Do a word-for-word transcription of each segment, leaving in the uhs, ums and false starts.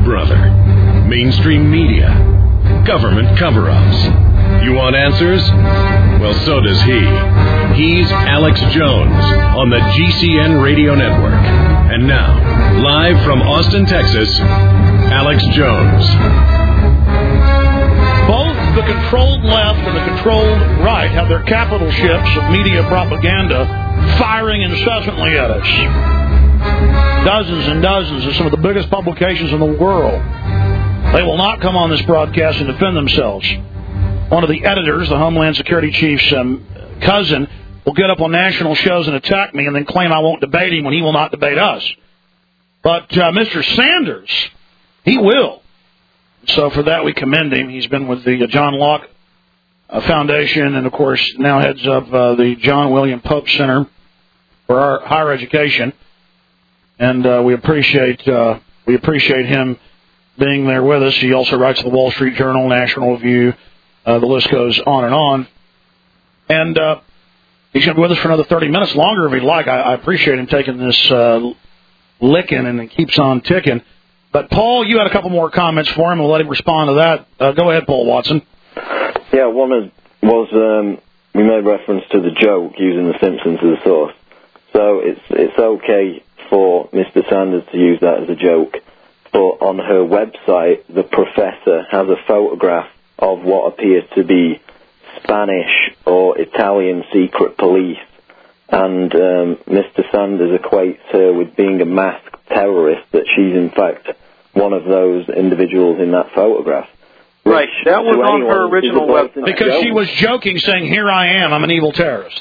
brother. Mainstream media. Government cover-ups. You want answers? Well, so does he. He's Alex Jones on the G C N Radio Network. And now, live from Austin, Texas, Alex Jones. Both the controlled left and the controlled right have their capital ships of media propaganda firing incessantly at us. Dozens and dozens of some of the biggest publications in the world. They will not come on this broadcast and defend themselves. One of the editors, the Homeland Security Chief's um, cousin, will get up on national shows and attack me and then claim I won't debate him when he will not debate us. But uh, Mister Sanders, he will. So for that, we commend him. He's been with the uh, John Locke uh, Foundation and, of course, now heads up uh, the John William Pope Center for our higher education. And uh, we appreciate uh, we appreciate him being there with us. He also writes the Wall Street Journal, National Review. Uh, the list goes on and on. And uh, he's going to be with us for another thirty minutes longer if he'd like. I, I appreciate him taking this uh, licking, and it keeps on ticking. But, Paul, you had a couple more comments for him. We'll let him respond to that. Uh, go ahead, Paul Watson. Yeah, one is, was um, we made reference to the joke using The Simpsons as a source. So it's it's okay for Mister Sanders to use that as a joke. But on her website, the professor has a photograph of what appears to be Spanish or Italian secret police. And um, Mister Sanders equates her with being a masked terrorist, that she's in fact one of those individuals in that photograph. Right, that was on her original website. Because she was joking, saying, here I am, I'm an evil terrorist.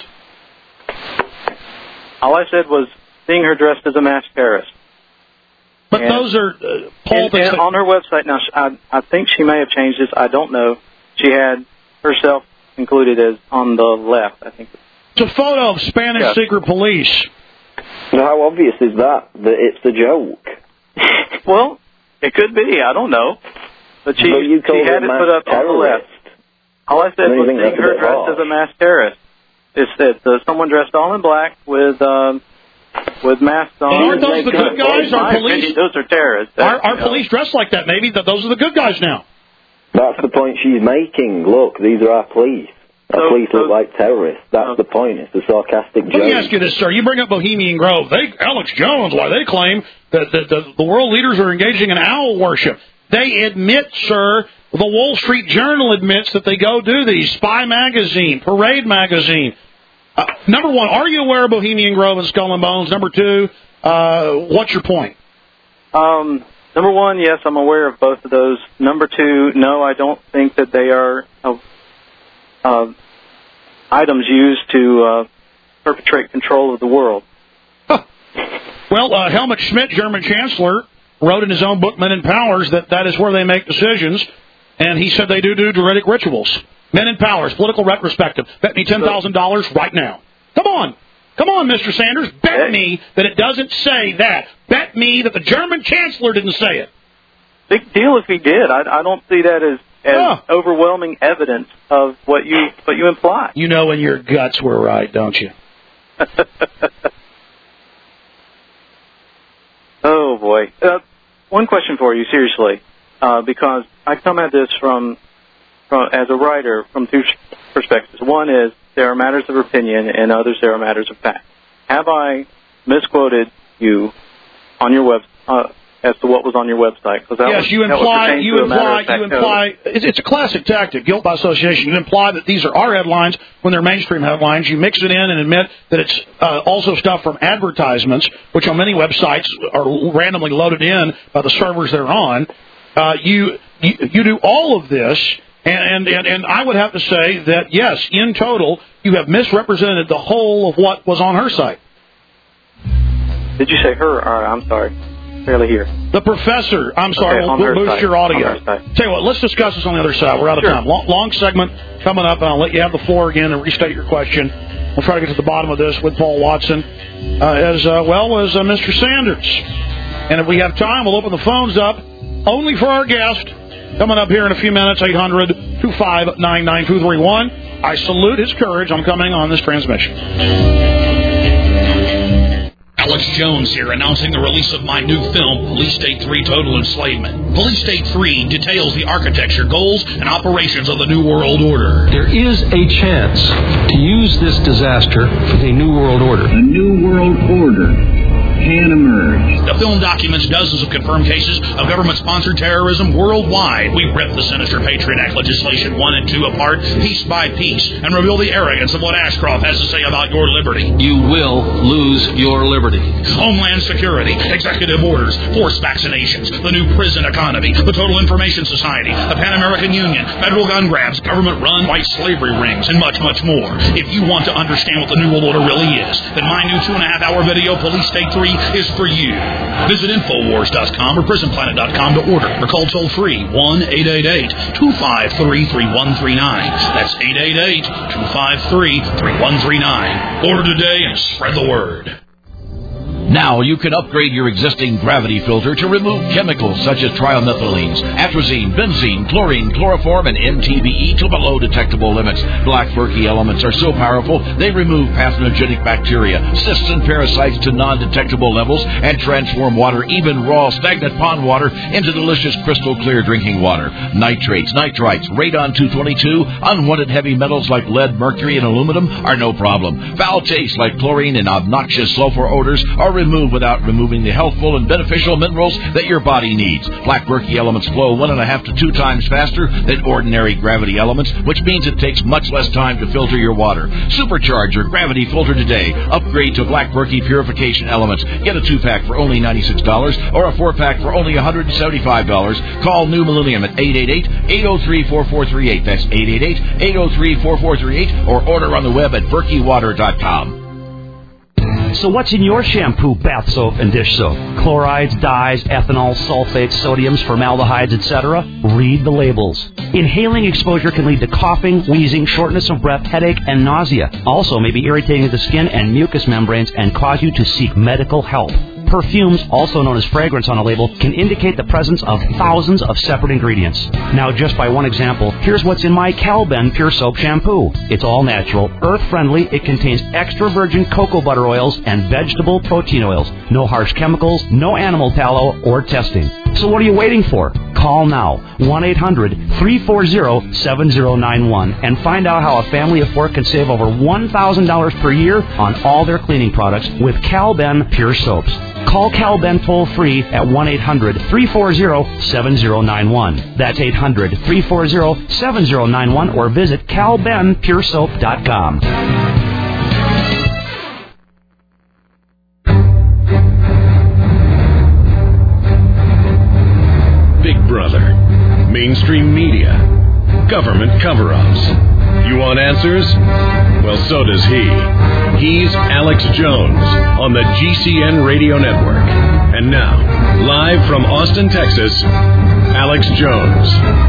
All I said was seeing her dressed as a masked terrorist. But and, those are... Uh, Paul and, and that... on her website, now, I, I think she may have changed this, I don't know. She had herself included as on the left, I think. It's a photo of Spanish yes. secret police. So how obvious is that, that it's a joke? Well, it could be, I don't know. But she, but you she had it put up terrorist. On the left. All I said was seeing her dressed harsh. as a masked terrorist. It's that uh, someone dressed all in black with... Um, With masks on. Aren't those the good guys? Our police, those are terrorists. Our, our police dress like that. Maybe that those are the good guys now. That's the point she's making. Look, these are our police. Our so, police look so, like terrorists. That's uh, the point. It's a sarcastic joke. Let me ask you this, sir. You bring up Bohemian Grove. They, Alex Jones, why they claim that the, the, the world leaders are engaging in owl worship. They admit, sir, the Wall Street Journal admits that they go do these. Spy Magazine, Parade Magazine. Uh, number one, are you aware of Bohemian Grove and Skull and Bones? Number two, uh, what's your point? Um, number one, yes, I'm aware of both of those. Number two, no, I don't think that they are uh, uh, items used to uh, perpetrate control of the world. Huh. Well, uh, Helmut Schmidt, German Chancellor, wrote in his own book, Men in Powers, that that is where they make decisions, and he said they do do Druidic rituals. Men in Powers, political retrospective. Bet me ten thousand dollars right now. Come on. Come on, Mister Sanders. Bet me that it doesn't say that. Bet me that the German Chancellor didn't say it. Big deal if he did. I, I don't see that as, as huh. overwhelming evidence of what you what you imply. You know in your guts we're right, don't you? Oh, boy. Uh, one question for you, seriously, uh, because I come at this from... From, as a writer, from two perspectives. One is there are matters of opinion, and others there are matters of fact. Have I misquoted you on your web uh, as to what was on your website? That yes, was, you imply. You imply. You imply. It's, it's a classic tactic, guilt by association. You imply that these are our headlines when they're mainstream headlines. You mix it in and admit that it's uh, also stuff from advertisements, which on many websites are randomly loaded in by the servers they're on. Uh, you, you you do all of this. And, and and I would have to say that, yes, in total, you have misrepresented the whole of what was on her site. Did you say her? Or, I'm sorry. Barely here. The professor. I'm sorry. Okay, we'll we'll boost side. your audio. Tell you what, let's discuss this on the other side. We're out of sure. time. Long, long segment coming up, and I'll let you have the floor again and restate your question. We'll try to get to the bottom of this with Paul Watson, uh, as uh, well as uh, Mister Sanders. And if we have time, we'll open the phones up only for our guest. Coming up here in a few minutes, eight hundred, two five nine, nine two three one. I salute his courage on coming on this transmission. Alex Jones here, announcing the release of my new film, Police State three Total Enslavement. Police State three details the architecture, goals, and operations of the New World Order. There is a chance to use this disaster for the New World Order. A New World Order can emerge. The film documents dozens of confirmed cases of government-sponsored terrorism worldwide. We rip the sinister Patriot Act legislation one and two apart, piece by piece, and reveal the arrogance of what Ashcroft has to say about your liberty. You will lose your liberty. Homeland Security, executive orders, forced vaccinations, the new prison economy, the Total Information Society, the Pan American Union, federal gun grabs, government-run white slavery rings, and much, much more. If you want to understand what the New World Order really is, then my new two-and-a-half-hour video, Police State three, is for you. Visit Infowars dot com or Prison Planet dot com to order, or call toll-free one eight eight eight, two five three, three one three nine. That's eight eight eight, two five three, three one three nine. Order today and spread the word. Now you can upgrade your existing gravity filter to remove chemicals such as trimethylenes, atrazine, benzene, chlorine, chloroform, and M T B E to below detectable limits. Black Berkey elements are so powerful they remove pathogenic bacteria, cysts, and parasites to non-detectable levels and transform water, even raw stagnant pond water, into delicious crystal clear drinking water. Nitrates, nitrites, radon two twenty-two, unwanted heavy metals like lead, mercury, and aluminum are no problem. Foul tastes like chlorine and obnoxious sulfur odors are removed without removing the healthful and beneficial minerals that your body needs. Black Berkey elements flow one and a half to two times faster than ordinary gravity elements, which means it takes much less time to filter your water. Supercharge your gravity filter today. Upgrade to Black Berkey purification elements. Get a two-pack for only ninety-six dollars or a four-pack for only one hundred seventy-five dollars. Call New Millennium at eight eight eight, eight oh three, four four three eight. That's eight eight eight, eight oh three, four four three eight, or order on the web at berkey water dot com. So what's in your shampoo, bath soap, and dish soap? Chlorides, dyes, ethanol, sulfates, sodiums, formaldehydes, et cetera? Read the labels. Inhaling exposure can lead to coughing, wheezing, shortness of breath, headache, and nausea. Also may be irritating to the skin and mucous membranes and cause you to seek medical help. Perfumes, also known as fragrance on a label, can indicate the presence of thousands of separate ingredients. Now, just by one example, here's what's in my Calben Pure Soap Shampoo. It's all natural, earth-friendly, it contains extra virgin cocoa butter oils and vegetable protein oils. No harsh chemicals, no animal tallow, or testing. So what are you waiting for? Call now, one eight hundred, three four zero, seven zero nine one, and find out how a family of four can save over one thousand dollars per year on all their cleaning products with Calben Pure Soaps. Call Calben toll-free at one eight hundred, three four zero, seven zero nine one. That's eight hundred, three four zero, seven zero nine one, or visit cal ben pure soap dot com. Big Brother, mainstream media, government cover-ups. You want answers? Well, so does he. He's Alex Jones on the G C N Radio Network. And now, live from Austin, Texas, Alex Jones.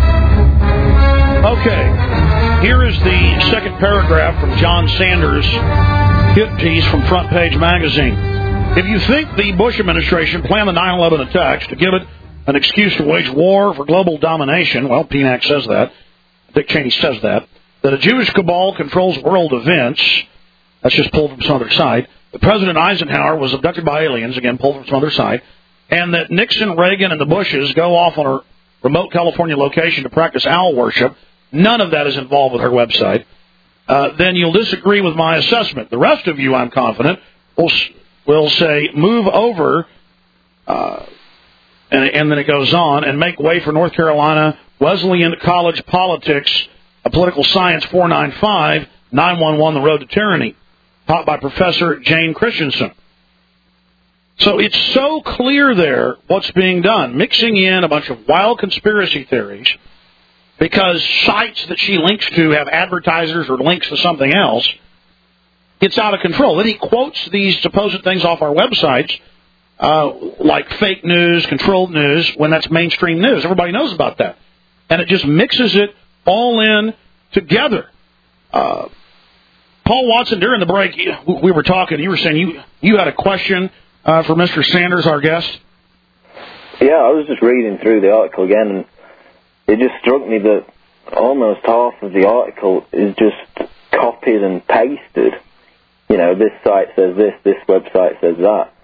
Okay, here is the second paragraph from John Sanders' hit piece from Front Page Magazine. If you think the Bush administration planned the nine eleven attacks to give it an excuse to wage war for global domination, well, P N A C says that, Dick Cheney says that, that a Jewish cabal controls world events, that's just pulled from some other side, that President Eisenhower was abducted by aliens, again pulled from some other side, and that Nixon, Reagan, and the Bushes go off on a remote California location to practice owl worship, none of that is involved with her website, uh, then you'll disagree with my assessment. The rest of you, I'm confident, will, will say, move over, uh, and, and then it goes on, and make way for North Carolina Wesleyan College Politics, a Political Science four ninety-five, nine one one, The Road to Tyranny, taught by Professor Jane Christensen. So it's so clear there what's being done, mixing in a bunch of wild conspiracy theories, because sites that she links to have advertisers or links to something else. It's out of control. Then he quotes these supposed things off our websites, uh, like fake news, controlled news, when that's mainstream news. Everybody knows about that. And it just mixes it all in together. Uh, Paul Watson, during the break, we were talking, you were saying you, you had a question uh, for Mister Sanders, our guest? Yeah, I was just reading through the article again, and it just struck me that almost half of the article is just copied and pasted. You know, this site says this, this website says that.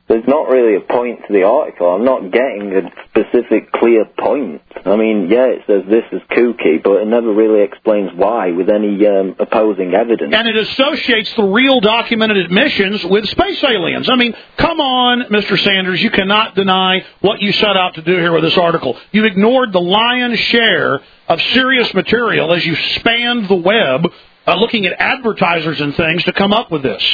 there's not really a point to the article. I'm not getting a specific, clear point. I mean, yeah, it says this is kooky, but it never really explains why with any um, opposing evidence. And it associates the real documented admissions with space aliens. I mean, come on, Mister Sanders, you cannot deny what you set out to do here with this article. You've ignored the lion's share of serious material as you spanned the web, uh, looking at advertisers and things to come up with this.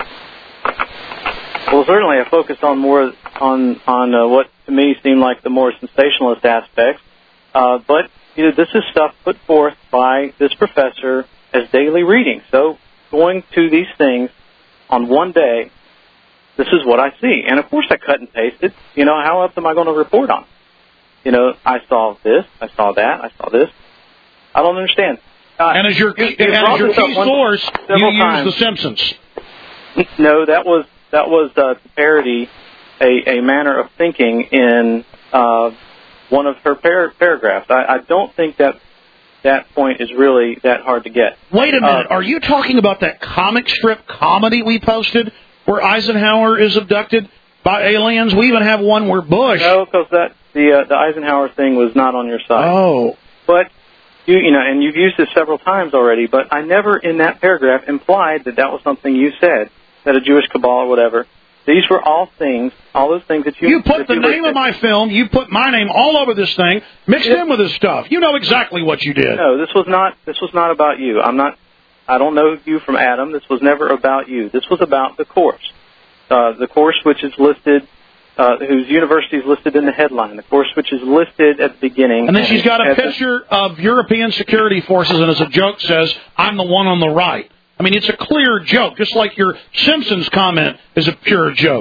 Well, certainly I focused on more on on uh, what to me seemed like the more sensationalist aspects. Uh, but you know, this is stuff put forth by this professor as daily reading. So going to these things on one day, this is what I see. And of course I cut and pasted. You know, how else am I going to report on? You know, I saw this, I saw that, I saw this. I don't understand. Uh, and as your, you, and as your key source, you times. use The Simpsons. No, that was that was uh, to parody a, a manner of thinking in uh, one of her par- paragraphs. I, I don't think that that point is really that hard to get. Wait a minute. Uh, Are you talking about that comic strip comedy we posted where Eisenhower is abducted by aliens? We even have one where Bush... No, because that the uh, the Eisenhower thing was not on your side. Oh. But, you you know, and you've used this several times already, but I never in that paragraph implied that that was something you said, that a Jewish cabal or whatever. These were all things, all those things that you... You put the you name of my film, you put my name all over this thing, mixed in with this stuff. You know exactly what you did. No, this was not, this was not about you. I'm not, I don't know you from Adam. This was never about you. This was about the course. Uh, the course which is listed, uh, whose university is listed in the headline. The course which is listed at the beginning. And then she's got a as picture of European security forces, and as a joke says, I'm the one on the right. I mean, it's a clear joke, just like your Simpsons comment is a pure joke.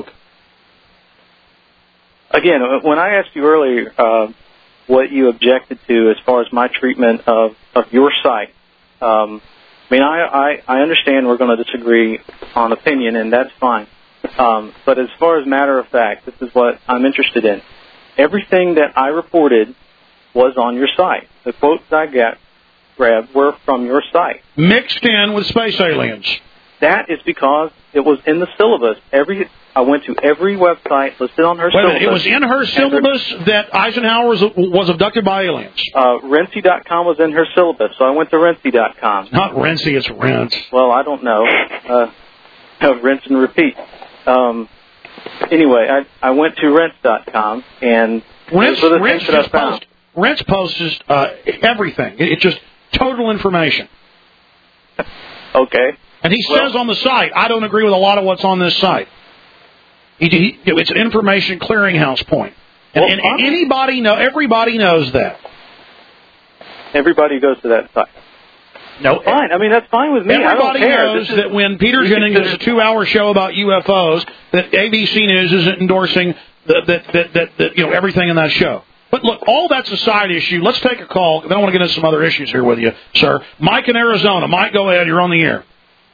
Again, when I asked you earlier uh, what you objected to as far as my treatment of, of your site, um, I mean, I, I, I understand we're going to disagree on opinion, and that's fine. Um, but as far as matter of fact, this is what I'm interested in. Everything that I reported was on your site. The quotes I got grabbed were from your site. Mixed in with space aliens. That is because it was in the syllabus. Every I went to every website listed on her Wait syllabus. a minute, it was in her syllabus that Eisenhower was, was abducted by aliens. Uh, Renzi dot com was in her syllabus, so I went to Renzi dot com. It's not Renzi, it's Rent. Well, I don't know. Uh, rinse and repeat. Um, anyway, I, I went to Renz dot com, and Rents, those were the Rents things that I just found. post, Rents posts uh, everything. It, it's just total information. Okay. And he well, says on the site, I don't agree with a lot of what's on this site. He, he, it's an information clearinghouse point. And, well, and anybody know, everybody knows that. Everybody goes to that site. No, fine. I mean, that's fine with me. Everybody I don't care. knows is, that when Peter Jennings does a two-hour show about U F Os, that A B C News isn't endorsing the, that, that, that, that, you know, everything in that show. But look, all that's a side issue. Let's take a call. Then I want to get into some other issues here with you, sir. Mike in Arizona. Mike, go ahead. You're on the air.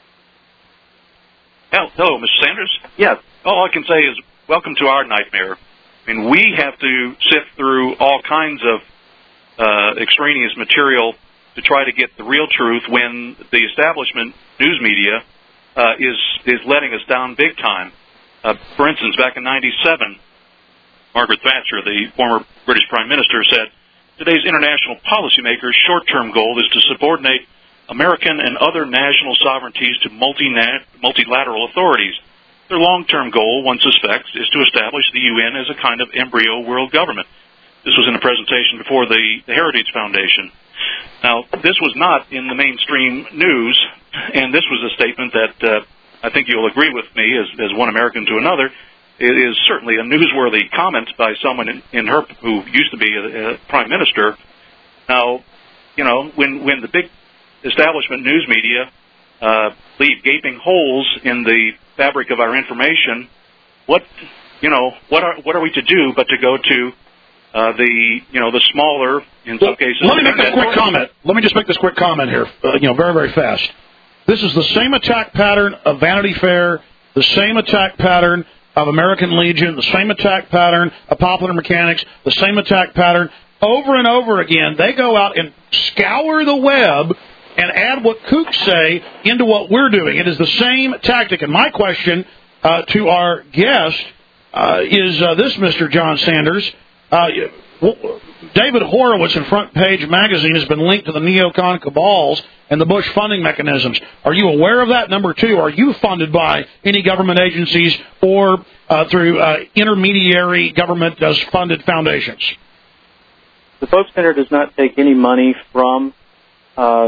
Hello, Mister Sanders. Yes. All I can say is welcome to our nightmare. I mean, we have to sift through all kinds of uh, extraneous material to try to get the real truth when the establishment news media uh, is is letting us down big time. Uh, for instance, back in ninety-seven, Margaret Thatcher, the former British Prime Minister, said, today's international policymakers' short-term goal is to subordinate American and other national sovereignties to multi-nat- multilateral authorities. Their long-term goal, one suspects, is to establish the U N as a kind of embryo world government. This was in a presentation before the, the Heritage Foundation. Now, this was not in the mainstream news, and this was a statement that uh, I think you'll agree with me, as, as one American to another, it is certainly a newsworthy comment by someone in, in her who used to be a, a prime minister. Now, you know, when when the big establishment news media uh, leave gaping holes in the fabric of our information, what you know, what are what are we to do but to go to uh, the you know the smaller, in some well, cases. Let me make this quick comment. Let me just make this quick comment here. Uh, you know, very very fast. This is the same attack pattern of Vanity Fair, the same attack pattern of American Legion, the same attack pattern of Popular Mechanics, the same attack pattern over and over again. They go out and scour the web and add what kooks say into what we're doing. It is the same tactic. And my question uh, to our guest uh, is uh, this, Mister John Sanders. Uh, David Horowitz in Front Page Magazine has been linked to the neocon cabals and the Bush funding mechanisms. Are you aware of that? Number two, are you funded by any government agencies or uh, through uh, intermediary government-funded foundations? The Polk Center does not take any money from uh,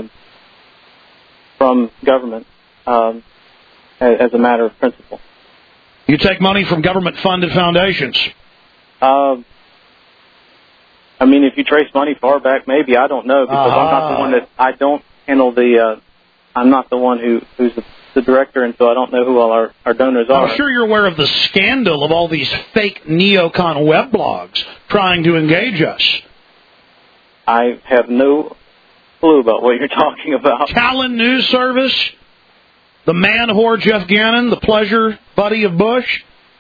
from government um, as a matter of principle. You take money from government-funded foundations? Uh, I mean, if you trace money far back, maybe. I don't know, because uh-huh. I'm not the one that, I don't handle the, uh, I'm not the one who who's the, the director, and so I don't know who all our, our donors are. I'm sure you're aware of the scandal of all these fake neocon web blogs trying to engage us. I have no clue about what you're talking about. Talon News Service, the man whore Jeff Gannon, the pleasure buddy of Bush.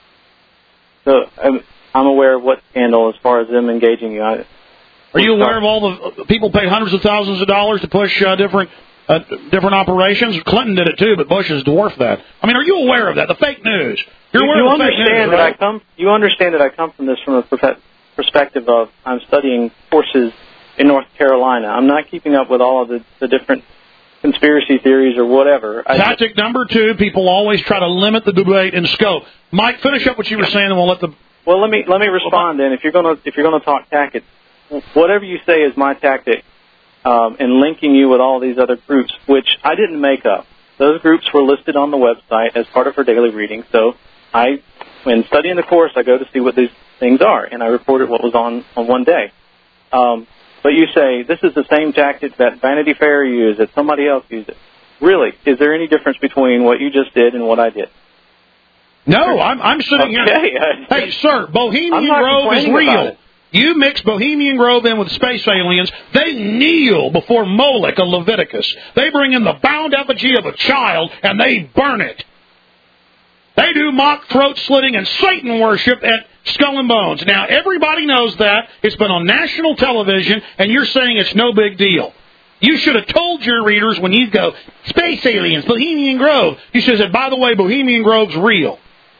So I'm, I'm aware of what scandal as far as them engaging you. I, Are you aware of all the people pay hundreds of thousands of dollars to push uh, different uh, different operations? Clinton did it too, but Bush has dwarfed that. I mean, are you aware of that? The fake news. You're you, aware you of the understand fake news, that right? I come. You understand that I come from this from a prof- perspective of I'm studying forces in North Carolina. I'm not keeping up with all of the, the different conspiracy theories or whatever. Tactic I, number two: people always try to limit the debate in scope. Mike, finish up what you were saying, and we'll let the. Well, let me let me respond then. If you're gonna if you're gonna talk tactics, whatever you say is my tactic, um, in linking you with all these other groups, which I didn't make up. Those groups were listed on the website as part of her daily reading. So I, when studying the course, I go to see what these things are, and I reported what was on on one day. Um, but you say this is the same tactic that Vanity Fair used, that somebody else used it. Really, is there any difference between what you just did and what I did? No, I'm, I'm sitting okay. here. Hey, sir, Bohemian I'm Grove is real. You mix Bohemian Grove in with space aliens, they kneel before Moloch of Leviticus. They bring in the bound effigy of a child, and they burn it. They do mock throat slitting and Satan worship at Skull and Bones. Now, everybody knows that. It's been on national television, and you're saying it's no big deal. You should have told your readers when you go, space aliens, Bohemian Grove. You should have said, by the way, Bohemian Grove's real.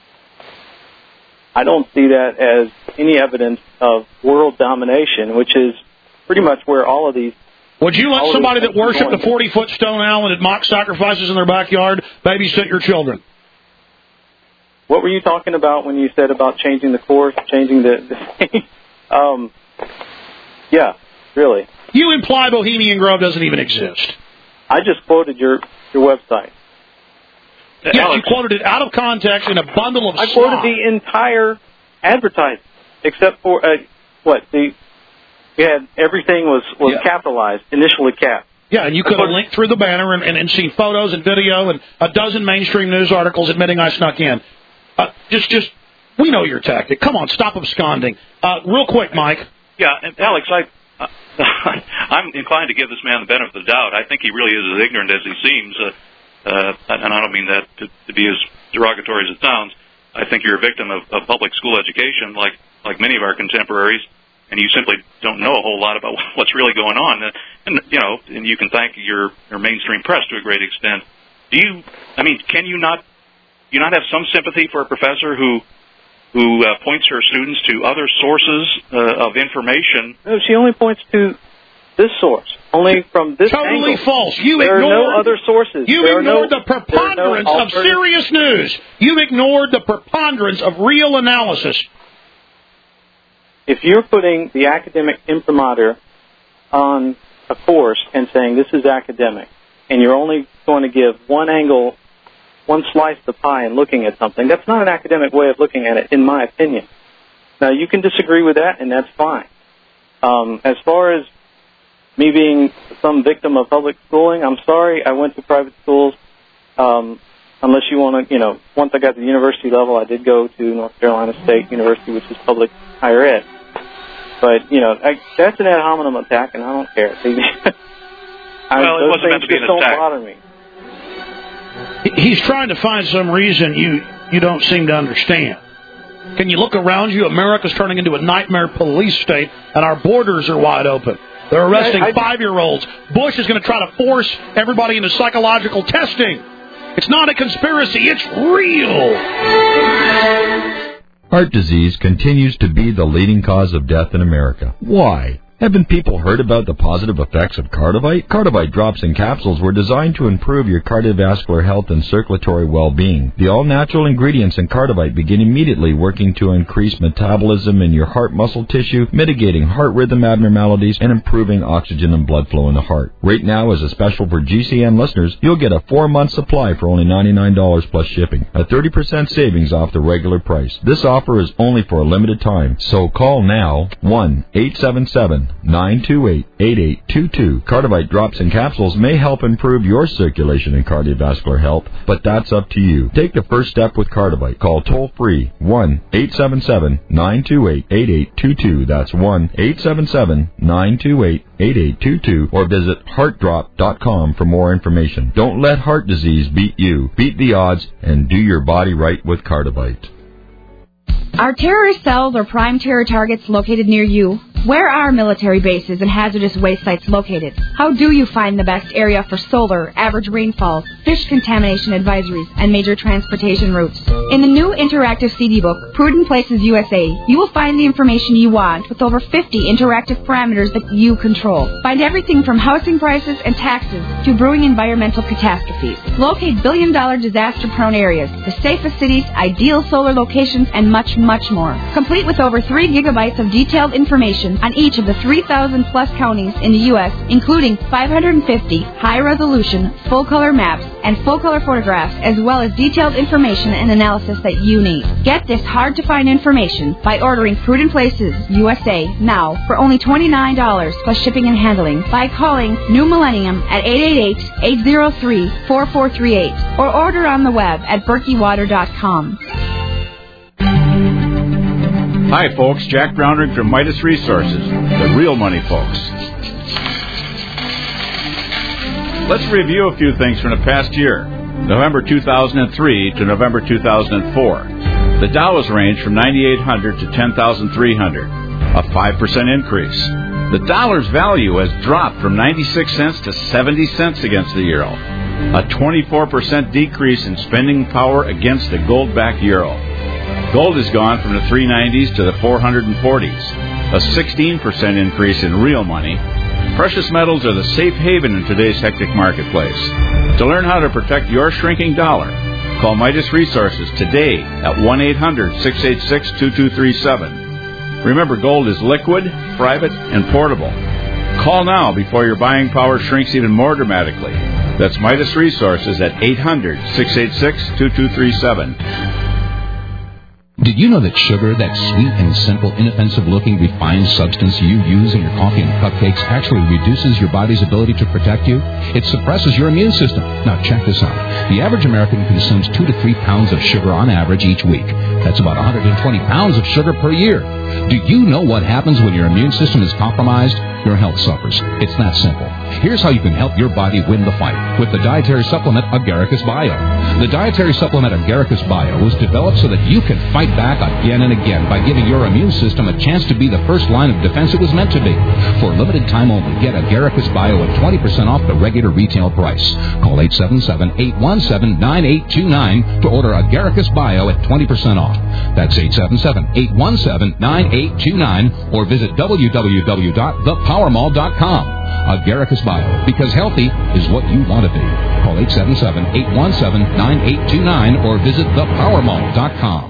I don't see that as any evidence of world domination, which is pretty much where all of these... Would you let somebody that worshipped a forty-foot stone owl and did mock sacrifices in their backyard babysit your children? What were you talking about when you said about changing the course, changing the... the um, yeah, really. You imply Bohemian Grove doesn't even exist. I just quoted your, your website. Yes, Alex. You quoted it out of context in a bundle of I slop. quoted the entire advertisement, except for, uh, what, the, you had, everything was, was yeah. capitalized, initially capped. Yeah, and you could have linked through the banner and, and, and seen photos and video and a dozen mainstream news articles admitting I snuck in. Uh, just, just, we know your tactic. Come on, stop absconding. Uh, real quick, Mike. Yeah, and Alex, I, uh, I'm inclined to give this man the benefit of the doubt. I think he really is as ignorant as he seems. Uh, Uh, and I don't mean that to, to be as derogatory as it sounds. I think you're a victim of, of public school education, like like many of our contemporaries, and you simply don't know a whole lot about what's really going on. And, and you know, and you can thank your, your mainstream press to a great extent. Do you? I mean, can you not? You not have some sympathy for a professor who who uh, points her students to other sources uh, of information? No, she only points to this source. Only from this totally angle. false. You there ignored, are no other sources. You there ignored no, the preponderance no of serious news. You ignored the preponderance of real analysis. If you're putting the academic imprimatur on a course and saying this is academic, and you're only going to give one angle, one slice of the pie and looking at something, that's not an academic way of looking at it, in my opinion. Now, you can disagree with that, and that's fine. Um, as far as me being some victim of public schooling, I'm sorry, I went to private schools. Um, unless you want to, you know, once I got to the university level, I did go to North Carolina State University, which is public higher ed. But, you know, I, that's an ad hominem attack, and I don't care. I, well, it wasn't meant to be an don't attack. Bother me. He's trying to find some reason you, you don't seem to understand. Can you look around you? America's turning into a nightmare police state, and our borders are wide open. They're arresting I, I, five-year-olds. Bush is going to try to force everybody into psychological testing. It's not a conspiracy. It's real. Heart disease continues to be the leading cause of death in America. Why? Haven't people heard about the positive effects of Cardivite? Cardivite drops and capsules were designed to improve your cardiovascular health and circulatory well-being. The all-natural ingredients in Cardivite begin immediately working to increase metabolism in your heart muscle tissue, mitigating heart rhythm abnormalities, and improving oxygen and blood flow in the heart. Right now, as a special for G C N listeners, you'll get a four-month supply for only ninety-nine dollars plus shipping, a thirty percent savings off the regular price. This offer is only for a limited time, so call now, one eight seven seven nine two eight, eight eight two two. Cardivite drops and capsules may help improve your circulation and cardiovascular health, but that's up to you. Take the first step with Cardivite. Call toll-free one eight seven seven nine two eight, eight eight two two. That's one eight seven seven nine two eight, eight eight two two, or visit heart drop dot com for more information. Don't let heart disease beat you. Beat the odds and do your body right with Cardivite. Are terrorist cells or prime terror targets located near you? Where are military bases and hazardous waste sites located? How do you find the best area for solar, average rainfalls, fish contamination advisories, and major transportation routes? In the new interactive C D book, Prudent Places U S A, you will find the information you want with over fifty interactive parameters that you control. Find everything from housing prices and taxes to brewing environmental catastrophes. Locate billion-dollar disaster-prone areas, the safest cities, ideal solar locations, and much, much more. Complete with over three gigabytes of detailed information on each of the three thousand plus counties in the U S, including five hundred fifty high-resolution, full-color maps and full-color photographs, as well as detailed information and analysis that you need. Get this hard-to-find information by ordering Prudent Places U S A now for only twenty-nine dollars plus shipping and handling by calling New Millennium at eight eight eight, eight zero three, four four three eight or order on the web at berkey water dot com. Hi, folks. Jack Brownrigg from Midas Resources, the real money folks. Let's review a few things from the past year, November two thousand three to November two thousand four. The Dow has ranged from ninety-eight hundred to ten thousand three hundred, a five percent increase. The dollar's value has dropped from ninety-six cents to seventy cents against the euro, a twenty-four percent decrease in spending power against the gold-backed euro. Gold has gone from the three nineties to the four forties, a sixteen percent increase in real money. Precious metals are the safe haven in today's hectic marketplace. To learn how to protect your shrinking dollar, call Midas Resources today at one eight hundred, six eight six, two two three seven. Remember, gold is liquid, private, and portable. Call now before your buying power shrinks even more dramatically. That's Midas Resources at eight hundred, six eight six, two two three seven. Did you know that sugar, that sweet and simple, inoffensive-looking, refined substance you use in your coffee and cupcakes, actually reduces your body's ability to protect you? It suppresses your immune system. Now, check this out. The average American consumes two to three pounds of sugar on average each week. That's about one hundred twenty pounds of sugar per year. Do you know what happens when your immune system is compromised? Your health suffers. It's that simple. Here's how you can help your body win the fight with the dietary supplement Agaricus Bio. The dietary supplement Agaricus Bio was developed so that you can fight back again and again by giving your immune system a chance to be the first line of defense it was meant to be. For a limited time only, get Agaricus Bio at twenty percent off the regular retail price. Call eight seven seven, eight one seven, nine eight two nine to order Agaricus Bio at twenty percent off. That's eight seven seven, eight one seven, nine eight two nine or visit w w w dot the power mall dot com. Agaricus Bio, because healthy is what you want to be. Call eight seven seven, eight one seven, nine eight two nine or visit the power mall dot com.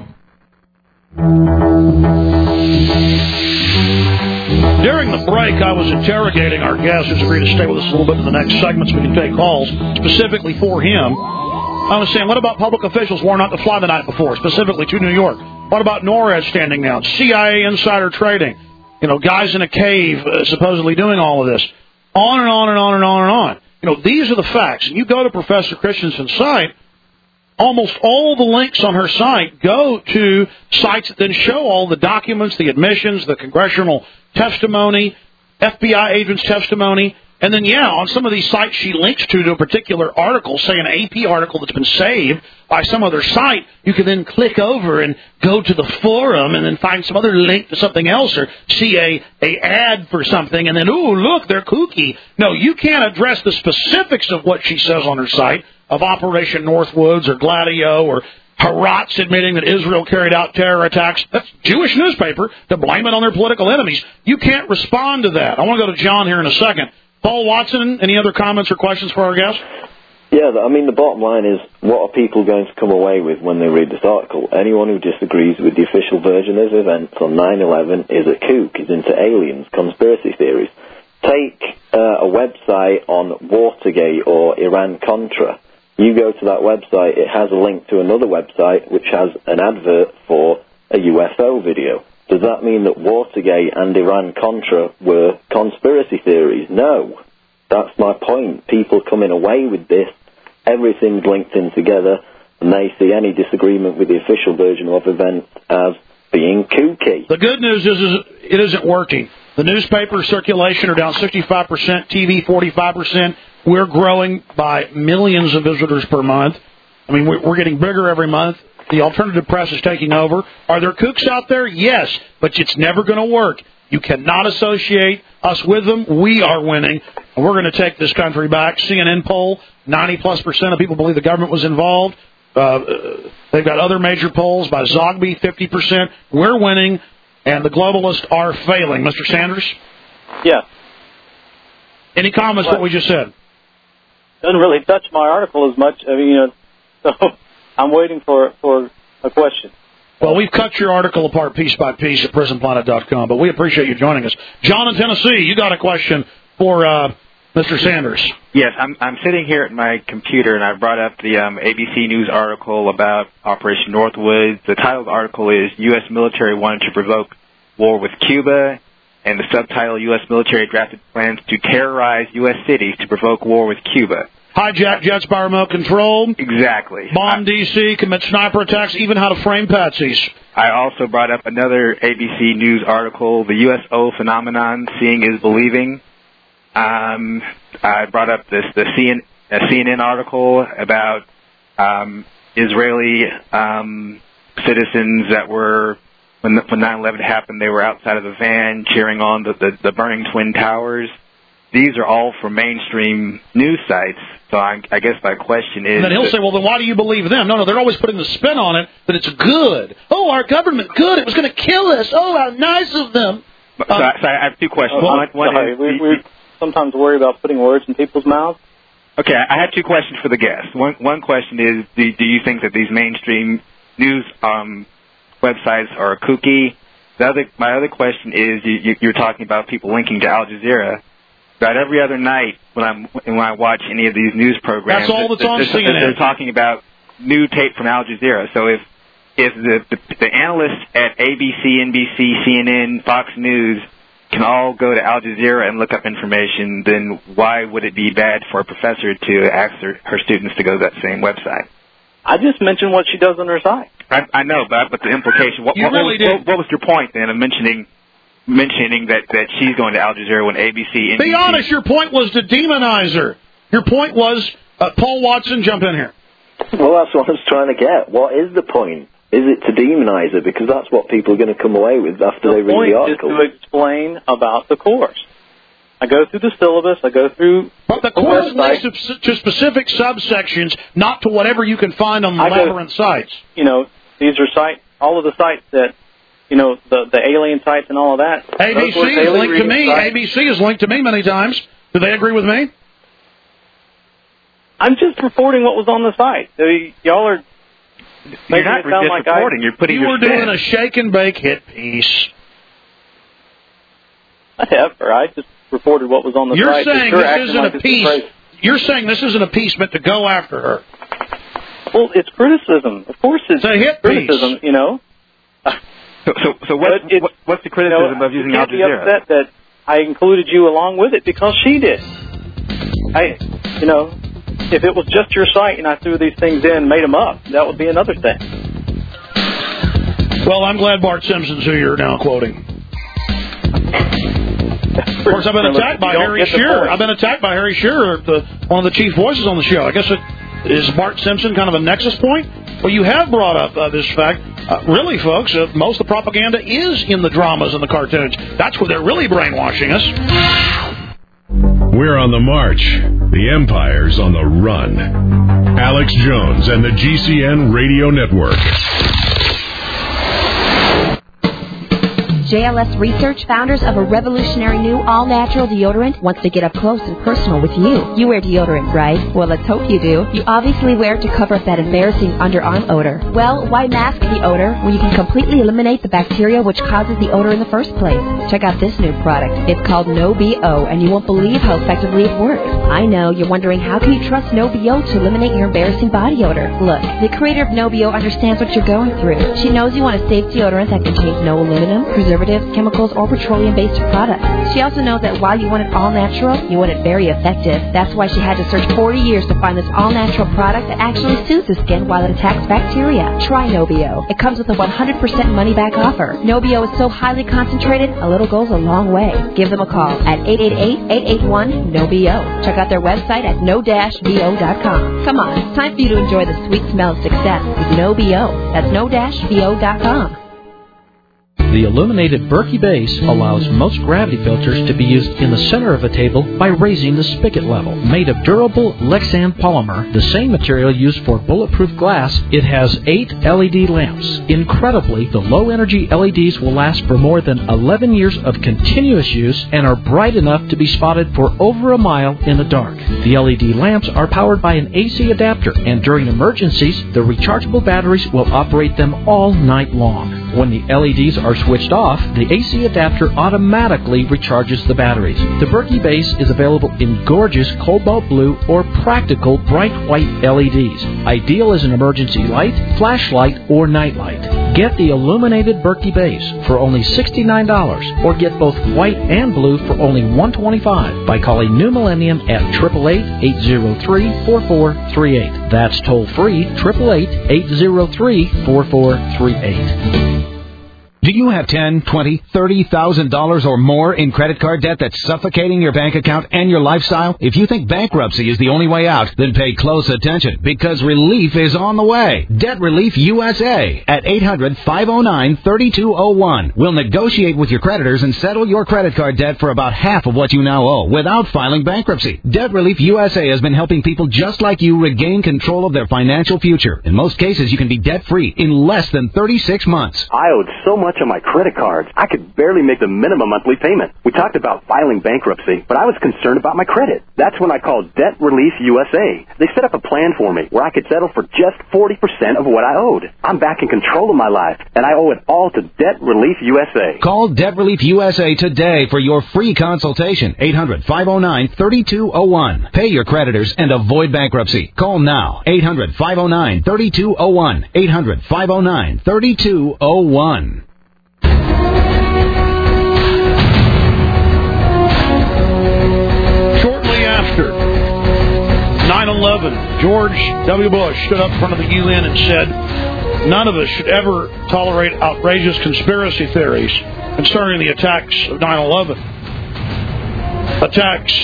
During the break, I was interrogating our guest, who's agreed to stay with us a little bit in the next segment so we can take calls specifically for him. I was saying, what about public officials warned not to fly the night before, specifically to New York? What about NORAD standing down? C I A insider trading? You know, guys in a cave uh, supposedly doing all of this. On and on and on and on and on. You know, these are the facts. And you go to Professor Christensen's site, almost all the links on her site go to sites that then show all the documents, the admissions, the congressional testimony, F B I agents' testimony. And then, yeah, on some of these sites she links to, to a particular article, say an A P article that's been saved by some other site. You can then click over and go to the forum and then find some other link to something else or see a, a ad for something and then, ooh, look, they're kooky. No, you can't address the specifics of what she says on her site of Operation Northwoods or Gladio or Haaretz admitting that Israel carried out terror attacks. That's Jewish newspaper to blame it on their political enemies. You can't respond to that. I want to go to John here in a second. Paul Watson, any other comments or questions for our guest? Yeah, I mean, the bottom line is, what are people going to come away with when they read this article? Anyone who disagrees with the official version of events on nine eleven is a kook, is into aliens, conspiracy theories. Take uh, a website on Watergate or Iran-Contra. You go to that website, it has a link to another website which has an advert for a U F O video. Does that mean that Watergate and Iran-Contra were conspiracy theories? No. That's my point. People coming away with this, everything's linked in together, and they see any disagreement with the official version of events as being kooky. The good news is, is it isn't working. The newspaper circulation are down sixty-five percent, T V forty-five percent. We're growing by millions of visitors per month. I mean, we're getting bigger every month. The alternative press is taking over. Are there kooks out there? Yes, but it's never going to work. You cannot associate us with them. We are winning, and we're going to take this country back. C N N poll, ninety plus percent of people believe the government was involved. Uh, they've got other major polls by Zogby, fifty percent. We're winning, and the globalists are failing. Mister Sanders? Yeah. Any comments What? what we just said? Doesn't really touch my article as much. I mean, you know, so I'm waiting for for a question. Well, we've cut your article apart piece by piece at prison planet dot com, but we appreciate you joining us. John in Tennessee, you got a question for uh, Mister Sanders. Yes, I'm I'm sitting here at my computer, and I brought up the um, A B C News article about Operation Northwoods. The title of the article is U S military wanted to provoke war with Cuba, and the subtitle, U S military drafted plans to terrorize U S cities to provoke war with Cuba. Hijack jets by remote control. Exactly. Bomb D C, commit sniper attacks, even how to frame patsies. I also brought up another A B C News article, the U S O phenomenon, seeing is believing. Um, I brought up this the C N, a C N N article about um, Israeli um, citizens that were, when, when nine eleven happened, they were outside of the van cheering on the, the, the burning Twin Towers. These are all from mainstream news sites. So I, I guess my question is... And then he'll say, well, then why do you believe them? No, no, they're always putting the spin on it that it's good. Oh, our government, good. It was going to kill us. Oh, how nice of them. So, uh, I, so I have two questions. Uh, one, one sorry, is, we, we sometimes worry about putting words in people's mouths. Okay, I have two questions for the guest. One, one question is, do, do you think that these mainstream news um, websites are kooky? The other, my other question is, you, you're talking about people linking to Al Jazeera. About every other night when I'm when I watch any of these news programs, that's all that's on C N N. They're talking about new tape from Al Jazeera. So if if the, the the analysts at A B C, N B C, C N N, Fox News can all go to Al Jazeera and look up information, then why would it be bad for a professor to ask her, her students to go to that same website? I just mentioned what she does on her site. I, I know, but but the implication. What, you what, really what, did. What, what was your point then of mentioning? mentioning that, that she's going to Al Jazeera when A B C... N B C... Be honest, your point was to demonize her. Your point was, uh, Paul Watson, jump in here. Well, that's what I was trying to get. What is the point? Is it to demonize her? Because that's what people are going to come away with after the they read the article. The point is to explain about the course. I go through the syllabus, I go through... But the course links to specific subsections, not to whatever you can find on the labyrinth sites. You know, these are sites, all of the sites that... You know, the the alien sites and all of that. A B C is linked to me. Sites. A B C is linked to me many times. Do they agree with me? I'm just reporting what was on the site. Y'all are You're not it sound just like reporting. I, You're putting you your were spin. doing a shake and bake hit piece. Whatever. I just reported what was on the You're site. Saying sure this isn't like a piece. You're saying this isn't a piece meant to go after her. Well, it's criticism. Of course it's, it's a hit criticism, piece. you know. So, so, so what, what, what's the criticism you know, of using you Al can't be Jazeera? upset that I included you along with it because she did. I, you know, if it was just your site and I threw these things in and made them up, that would be another thing. Well, I'm glad Bart Simpson's who you're now quoting. Of course, I've been attacked by Harry Shearer. I've been attacked by Harry Shearer, the, one of the chief voices on the show. I guess it is Bart Simpson kind of a nexus point? Well, you have brought up uh, this fact. Uh, really, folks, uh, most of the propaganda is in the dramas and the cartoons. That's where they're really brainwashing us. We're on the march. The Empire's on the run. Alex Jones and the G C N Radio Network. J L S Research, founders of a revolutionary new all-natural deodorant, wants to get up close and personal with you. You wear deodorant, right? Well, let's hope you do. You obviously wear it to cover up that embarrassing underarm odor. Well, why mask the odor when you can completely eliminate the bacteria which causes the odor in the first place? Check out this new product. It's called No B O, and you won't believe how effectively it works. I know, you're wondering how can you trust No B O to eliminate your embarrassing body odor? Look, the creator of No B O understands what you're going through. She knows you want a safe deodorant that contains no aluminum, preservatives, chemicals, or petroleum-based products. She also knows that while you want it all natural, you want it very effective. That's why she had to search forty years to find this all-natural product that actually soothes the skin while it attacks bacteria. Try No B O. It comes with a one hundred percent money-back offer. No B O is so highly concentrated, a little goes a long way. Give them a call at eight eight eight, eight eight one, N O B O. Check out their website at no dash b o dot com. Come on, it's time for you to enjoy the sweet smell of success with No B O. That's no dash b o dot com. The illuminated Berkey base allows most gravity filters to be used in the center of a table by raising the spigot level. Made of durable Lexan polymer, the same material used for bulletproof glass, it has eight L E D lamps. Incredibly, the low-energy L E Ds will last for more than eleven years of continuous use and are bright enough to be spotted for over a mile in the dark. The L E D lamps are powered by an A C adapter, and during emergencies, the rechargeable batteries will operate them all night long. When the L E Ds are switched off, the A C adapter automatically recharges the batteries. The Berkey base is available in gorgeous cobalt blue or practical bright white L E Ds. Ideal as an emergency light, flashlight, or nightlight. Get the illuminated Berkey base for only sixty-nine dollars, or get both white and blue for only one hundred twenty-five dollars by calling New Millennium at eight eight eight, eight zero three, four four three eight. That's toll free, eight eight eight, eight zero three, four four three eight. Do you have ten, twenty, thirty thousand dollars or more in credit card debt that's suffocating your bank account and your lifestyle? If you think bankruptcy is the only way out, then pay close attention, because relief is on the way. Debt Relief U S A at eight hundred, five oh nine, three two oh one will negotiate with your creditors and settle your credit card debt for about half of what you now owe without filing bankruptcy. Debt Relief U S A has been helping people just like you regain control of their financial future. In most cases, you can be debt-free in less than thirty-six months. I owed so much on my credit cards, I could barely make the minimum monthly payment. We talked about filing bankruptcy, but I was concerned about my credit. That's when I called Debt Relief U S A. They set up a plan for me where I could settle for just forty percent of what I owed. I'm back in control of my life, and I owe it all to Debt Relief U S A. Call Debt Relief U S A today for your free consultation. eight hundred, five oh nine, three two oh one. Pay your creditors and avoid bankruptcy. Call now. eight hundred, five oh nine, three two oh one. eight hundred, five oh nine, three two oh one. nine eleven, George W. Bush stood up in front of the U N and said, none of us should ever tolerate outrageous conspiracy theories concerning the attacks of nine eleven. Attacks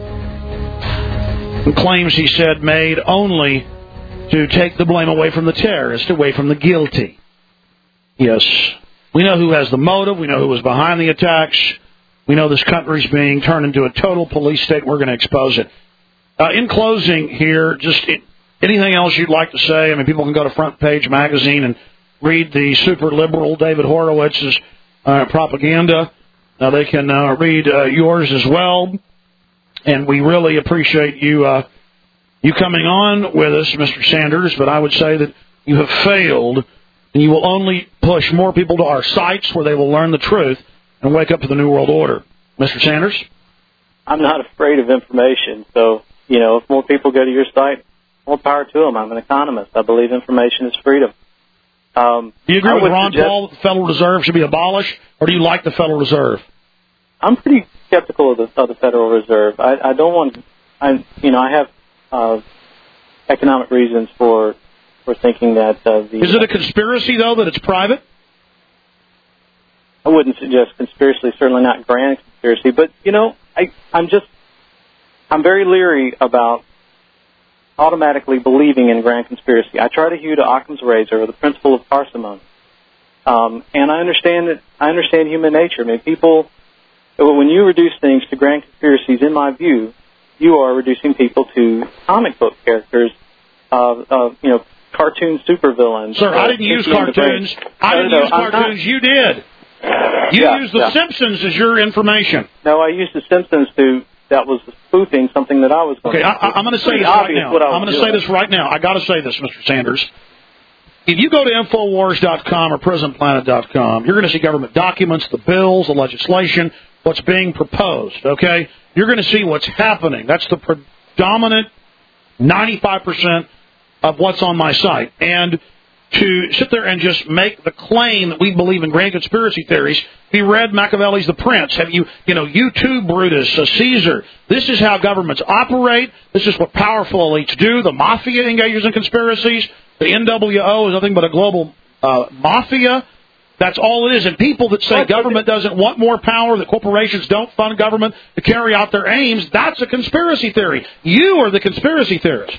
and claims, he said, made only to take the blame away from the terrorists, away from the guilty. Yes, we know who has the motive. We know who was behind the attacks. We know this country's being turned into a total police state. We're going to expose it. Uh, in closing here, just it, anything else you'd like to say? I mean, people can go to Front Page Magazine and read the super liberal David Horowitz's uh, propaganda. Uh, they can uh, read uh, yours as well. And we really appreciate you uh, you coming on with us, Mister Sanders. But I would say that you have failed, and you will only push more people to our sites where they will learn the truth and wake up to the New World Order. Mister Sanders? I'm not afraid of information, so... You know, if more people go to your site, more power to them. I'm an economist. I believe information is freedom. Um, do you agree I with Ron suggest, Paul that the Federal Reserve should be abolished, or do you like the Federal Reserve? I'm pretty skeptical of the, of the Federal Reserve. I, I don't want, I, you know, I have uh, economic reasons for for thinking that uh, the. Is it a conspiracy though that it's private? I wouldn't suggest conspiracy. Certainly not grand conspiracy. But you know, I I'm just. I'm very leery about automatically believing in grand conspiracy. I try to hew to Occam's razor, or the principle of parsimony, um, and I understand that I understand human nature. I mean, people, when you reduce things to grand conspiracies, in my view, you are reducing people to comic book characters uh, uh, you know, cartoon supervillains. Sir, I uh, didn't use kicking in the cartoons. brain. I No, didn't no, use I'm cartoons. not- You did. You Yeah, used The yeah. Simpsons as your information. No, I used The Simpsons to. That was spoofing something that I was going Okay, to. I, I'm going to say Pretty this right obvious now. what I was I'm going to doing. say this right now. I got to say this, Mister Sanders. If you go to Infowars dot com or Prison Planet dot com, you're going to see government documents, the bills, the legislation, what's being proposed, okay? You're going to see what's happening. That's the predominant ninety-five percent of what's on my site. And to sit there and just make the claim that we believe in grand conspiracy theories, have you read Machiavelli's The Prince? Have you, you know, you too, Brutus, uh, Caesar? This is how governments operate. This is what powerful elites do. The mafia engages in conspiracies. The N W O is nothing but a global uh, mafia. That's all it is. And people that say government doesn't want more power, that corporations don't fund government to carry out their aims, that's a conspiracy theory. You are the conspiracy theorist.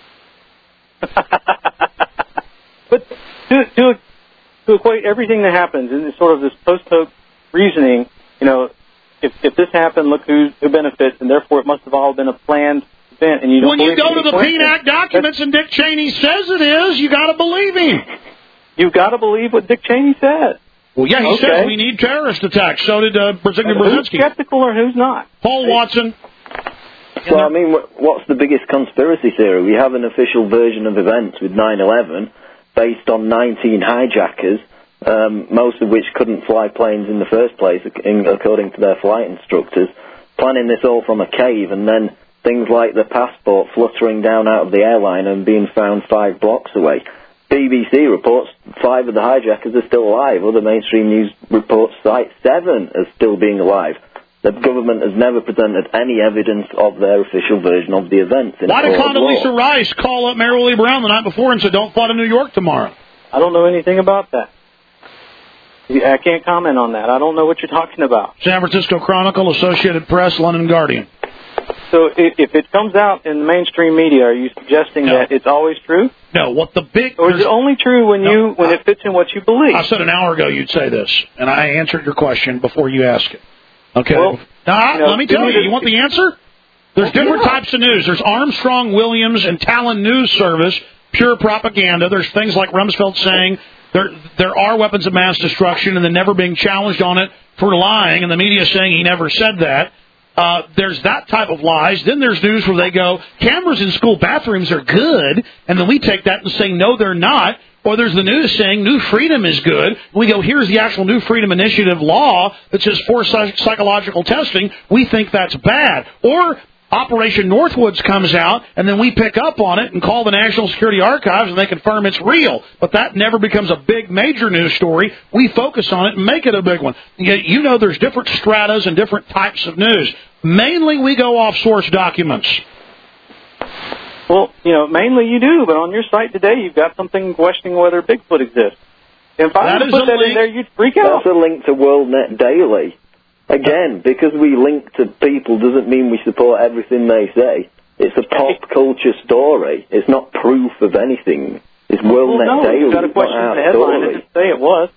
But to, to to equate everything that happens in sort of this post-hoc reasoning, you know, if if this happened, look who who benefits, and therefore it must have all been a planned event. And you don't When you believe go any to the coincidence. P N A C documents and Dick Cheney says it is, you got to believe him. You've got to believe what Dick Cheney said. Well, yeah, he Okay. said we need terrorist attacks. So did uh, Brzezinski. Who's skeptical or who's not? Paul Watson. So, I mean, wh- what's the biggest conspiracy theory? We have an official version of events with nine eleven based on nineteen hijackers, um, most of which couldn't fly planes in the first place, ac- in, according to their flight instructors, planning this all from a cave, and then things like the passport fluttering down out of the airline and being found five blocks away. B B C reports five of the hijackers are still alive. Other mainstream news reports cite seven as still being alive. The government has never presented any evidence of their official version of the events. In Why did a court of law. Condoleezza Rice call up Mary Willie Brown the night before and said, don't fly to New York tomorrow? I don't know anything about that. I can't comment on that. I don't know what you're talking about. San Francisco Chronicle, Associated Press, London Guardian. So if, if it comes out in the mainstream media, are you suggesting No. that it's always true? No, what the big... Or is it only true when No, you when I- it fits in what you believe? I said an hour ago you'd say this, and I answered your question before you asked it. Okay? Well, now, you know, let me give tell me you, the- you want the answer? There's Well, different yeah. types of news. There's Armstrong, Williams, and Talon News Service, pure propaganda. There's things like Rumsfeld saying there there are weapons of mass destruction and then never being challenged on it for lying, and the media saying he never said that. Uh, there's that type of lies. Then there's news where they go, cameras in school bathrooms are good, and then we take that and say, no, they're not. Or there's the news saying New Freedom is good. We go, here's the actual New Freedom Initiative law that says forced psych- psychological testing. We think that's bad. Or Operation Northwoods comes out, and then we pick up on it and call the National Security Archives, and they confirm it's real. But that never becomes a big, major news story. We focus on it and make it a big one. You you know there's different stratas and different types of news. Mainly, we go off source documents. Well, you know, mainly you do, but on your site today, you've got something questioning whether Bigfoot exists. If I That were to is put a that in link. there, you'd freak out. That's a link to WorldNet Daily. Again, because we link to people doesn't mean we support everything they say. It's a pop culture story. It's not proof of anything. It's WorldNet well, no, Daily. you've got a It's question not in the our headline. story. It didn't say it was.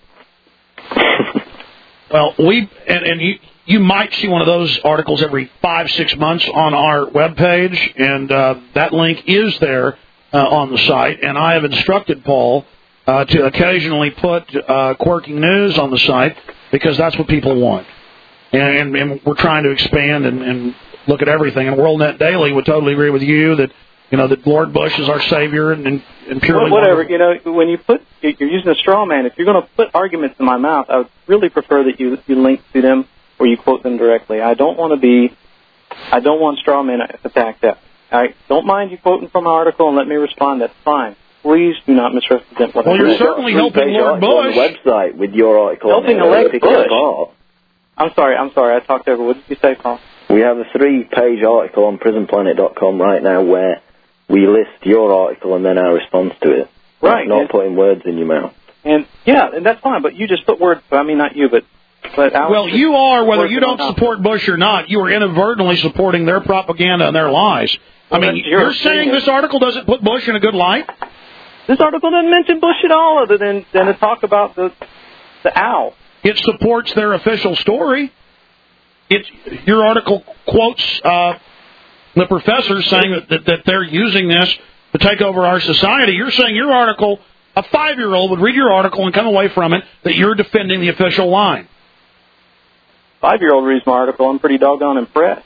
Well, we and, and you, you might see one of those articles every five, six months on our webpage, and uh, that link is there uh, on the site. And I have instructed Paul uh, to occasionally put uh, quirky news on the site because that's what people want. And, and, and we're trying to expand and, and look at everything. And WorldNet Daily would totally agree with you that, you know, that Lord Bush is our savior and, and, and purely Well, whatever. wonderful. You know, when you put, you're using a straw man. If you're going to put arguments in my mouth, I would really prefer that you you link to them or you quote them directly. I don't want to be, I don't want straw man attacked. That I don't mind you quoting from an article and let me respond. That's fine. Please do not misrepresent what Well, I'm you're saying. certainly helping Lord article on Bush. the website with your article on Helping it. elect Pick it Bush. apart. I'm sorry. I'm sorry. I talked over. What did you say, Paul? We have a three-page article on prison planet dot com right now where we list your article and then our response to it. Right. Not And, putting words in your mouth. and yeah, and that's fine. But you just put words. I mean, not you, but but Alex Well, just you are, whether words you in my don't mouth. support Bush or not, you are inadvertently supporting their propaganda and their lies. I Well, mean, that's your you're saying opinion. this article doesn't put Bush in a good light? This article doesn't mention Bush at all, other than than to talk about the the owl. It supports their official story. It, your article quotes uh, the professor saying that, that, that they're using this to take over our society. You're saying your article, a five-year-old would read your article and come away from it that you're defending the official line. Five-year-old reads my article. I'm pretty doggone impressed.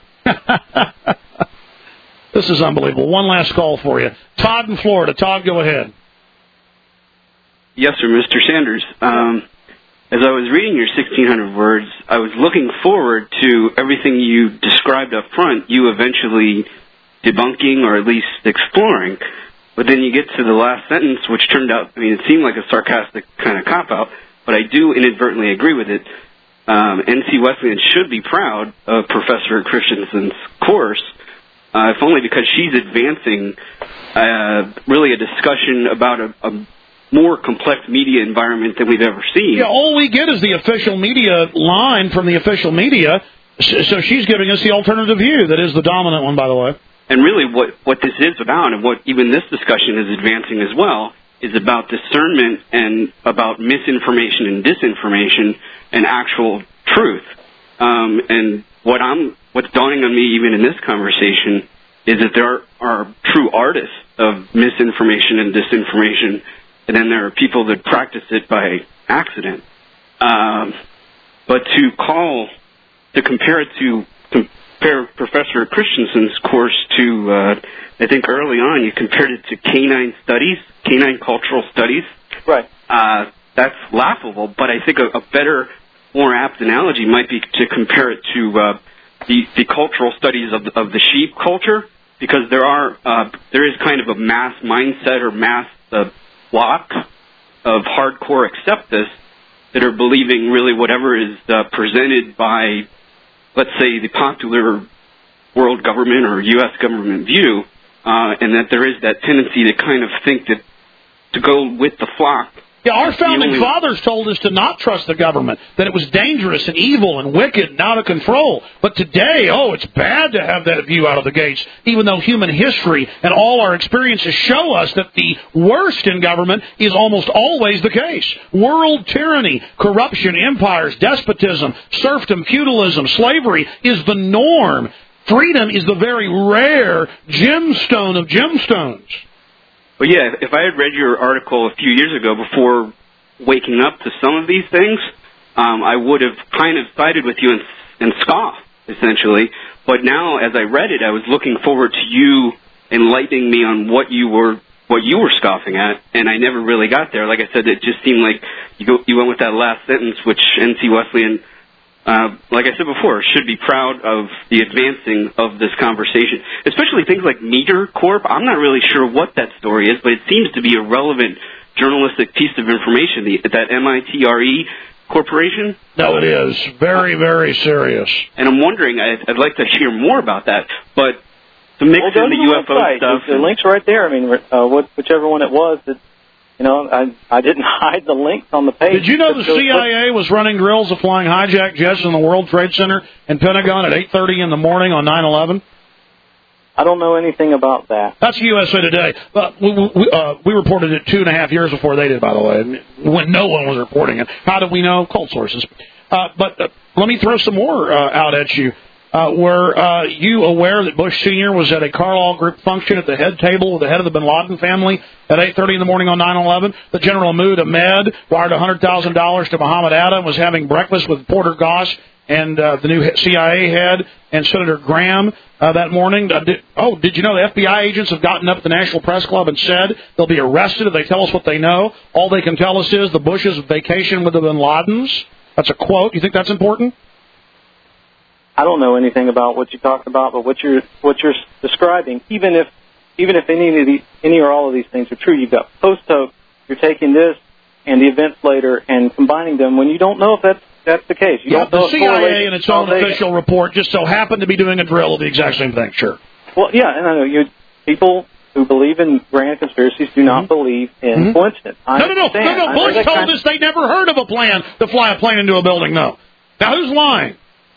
This is unbelievable. One last call for you. Todd in Florida. Todd, go ahead. Yes, sir, Mister Sanders. Um, as I was reading your sixteen hundred words, I was looking forward to everything you described up front, you eventually debunking or at least exploring. But then you get to the last sentence, which turned out, I mean, it seemed like a sarcastic kind of cop-out, but I do inadvertently agree with it. Um, N C Wesleyan should be proud of Professor Christensen's course, uh, if only because she's advancing uh, really a discussion about a, a more complex media environment than we've ever seen. Yeah, all we get is the official media line from the official media, so she's giving us the alternative view that is the dominant one, by the way. And really what, what this is about, and what even this discussion is advancing as well, is about discernment and about misinformation and disinformation and actual truth. Um, and what I'm, what's dawning on me even in this conversation is that there are, are true artists of misinformation and disinformation, and then there are people that practice it by accident. Um, but to call, to compare it to, compare Professor Christensen's course to, uh, I think early on you compared it to canine studies, canine cultural studies. Right. Uh, that's laughable, but I think a, a better, more apt analogy might be to compare it to uh, the, the cultural studies of the, of the sheep culture, because there are uh, there is kind of a mass mindset or mass uh, block of hardcore acceptists that are believing really whatever is uh, presented by, let's say, the popular world government or U S government view, uh, and that there is that tendency to kind of think that to go with the flock. Yeah, our founding fathers told us to not trust the government, that it was dangerous and evil and wicked and out of control. But today, oh, it's bad to have that view out of the gates, even though human history and all our experiences show us that the worst in government is almost always the case. World tyranny, corruption, empires, despotism, serfdom, feudalism, slavery is the norm. Freedom is the very rare gemstone of gemstones. Well, yeah, if I had read your article a few years ago before waking up to some of these things, um, I would have kind of sided with you and, and scoffed, essentially. But now, as I read it, I was looking forward to you enlightening me on what you were what you were scoffing at, and I never really got there. Like I said, it just seemed like you go, you went with that last sentence, which N C Wesleyan, Uh, like I said before, should be proud of the advancing of this conversation, especially things like Meter Corp. I'm not really sure what that story is, but it seems to be a relevant journalistic piece of information, the, that M I T R E Corporation. No, it is. Very, very serious. And I'm wondering, I'd, I'd like to hear more about that, but to mix well, in the, the U F O website. stuff. The, the link's right there. I mean, uh, what, whichever one it was, that You know, I I didn't hide the links on the page. Did you know the C I A was running drills of flying hijacked jets in the World Trade Center and Pentagon at eight thirty in the morning on nine eleven? I don't know anything about that. That's U S A Today. Uh, we, we, uh, we reported it two and a half years before they did, by the way, when no one was reporting it. How did we know? Cold sources. Uh, but uh, let me throw some more uh, out at you. Uh, were uh, you aware that Bush Senior was at a Carlyle Group function at the head table with the head of the bin Laden family at eight thirty in the morning on nine eleven? That General Mahmoud Ahmed wired one hundred thousand dollars to Muhammad Atta and was having breakfast with Porter Goss and uh, the new C I A head and Senator Graham uh, that morning. Uh, did, oh, did you know the F B I agents have gotten up at the National Press Club and said they'll be arrested if they tell us what they know? All they can tell us is the Bushes vacation with the bin Ladens. That's a quote. You think that's important? I don't know anything about what you talked about, but what you're what you're describing, even if even if any of these, any or all of these things are true, you've got post hoc. You're taking this and the events later and combining them when you don't know if that's that's the case. You Yeah, don't know the C I A in its own official report just so happened to be doing a drill of the exact same thing. Sure. Well, yeah, and I know you people who believe in grand conspiracies do not mm-hmm. believe in mm-hmm. coincidence. I no, no, no, understand. no, no. Bush I, told kind of, us they never heard of a plan to fly a plane into a building. No. Now who's lying?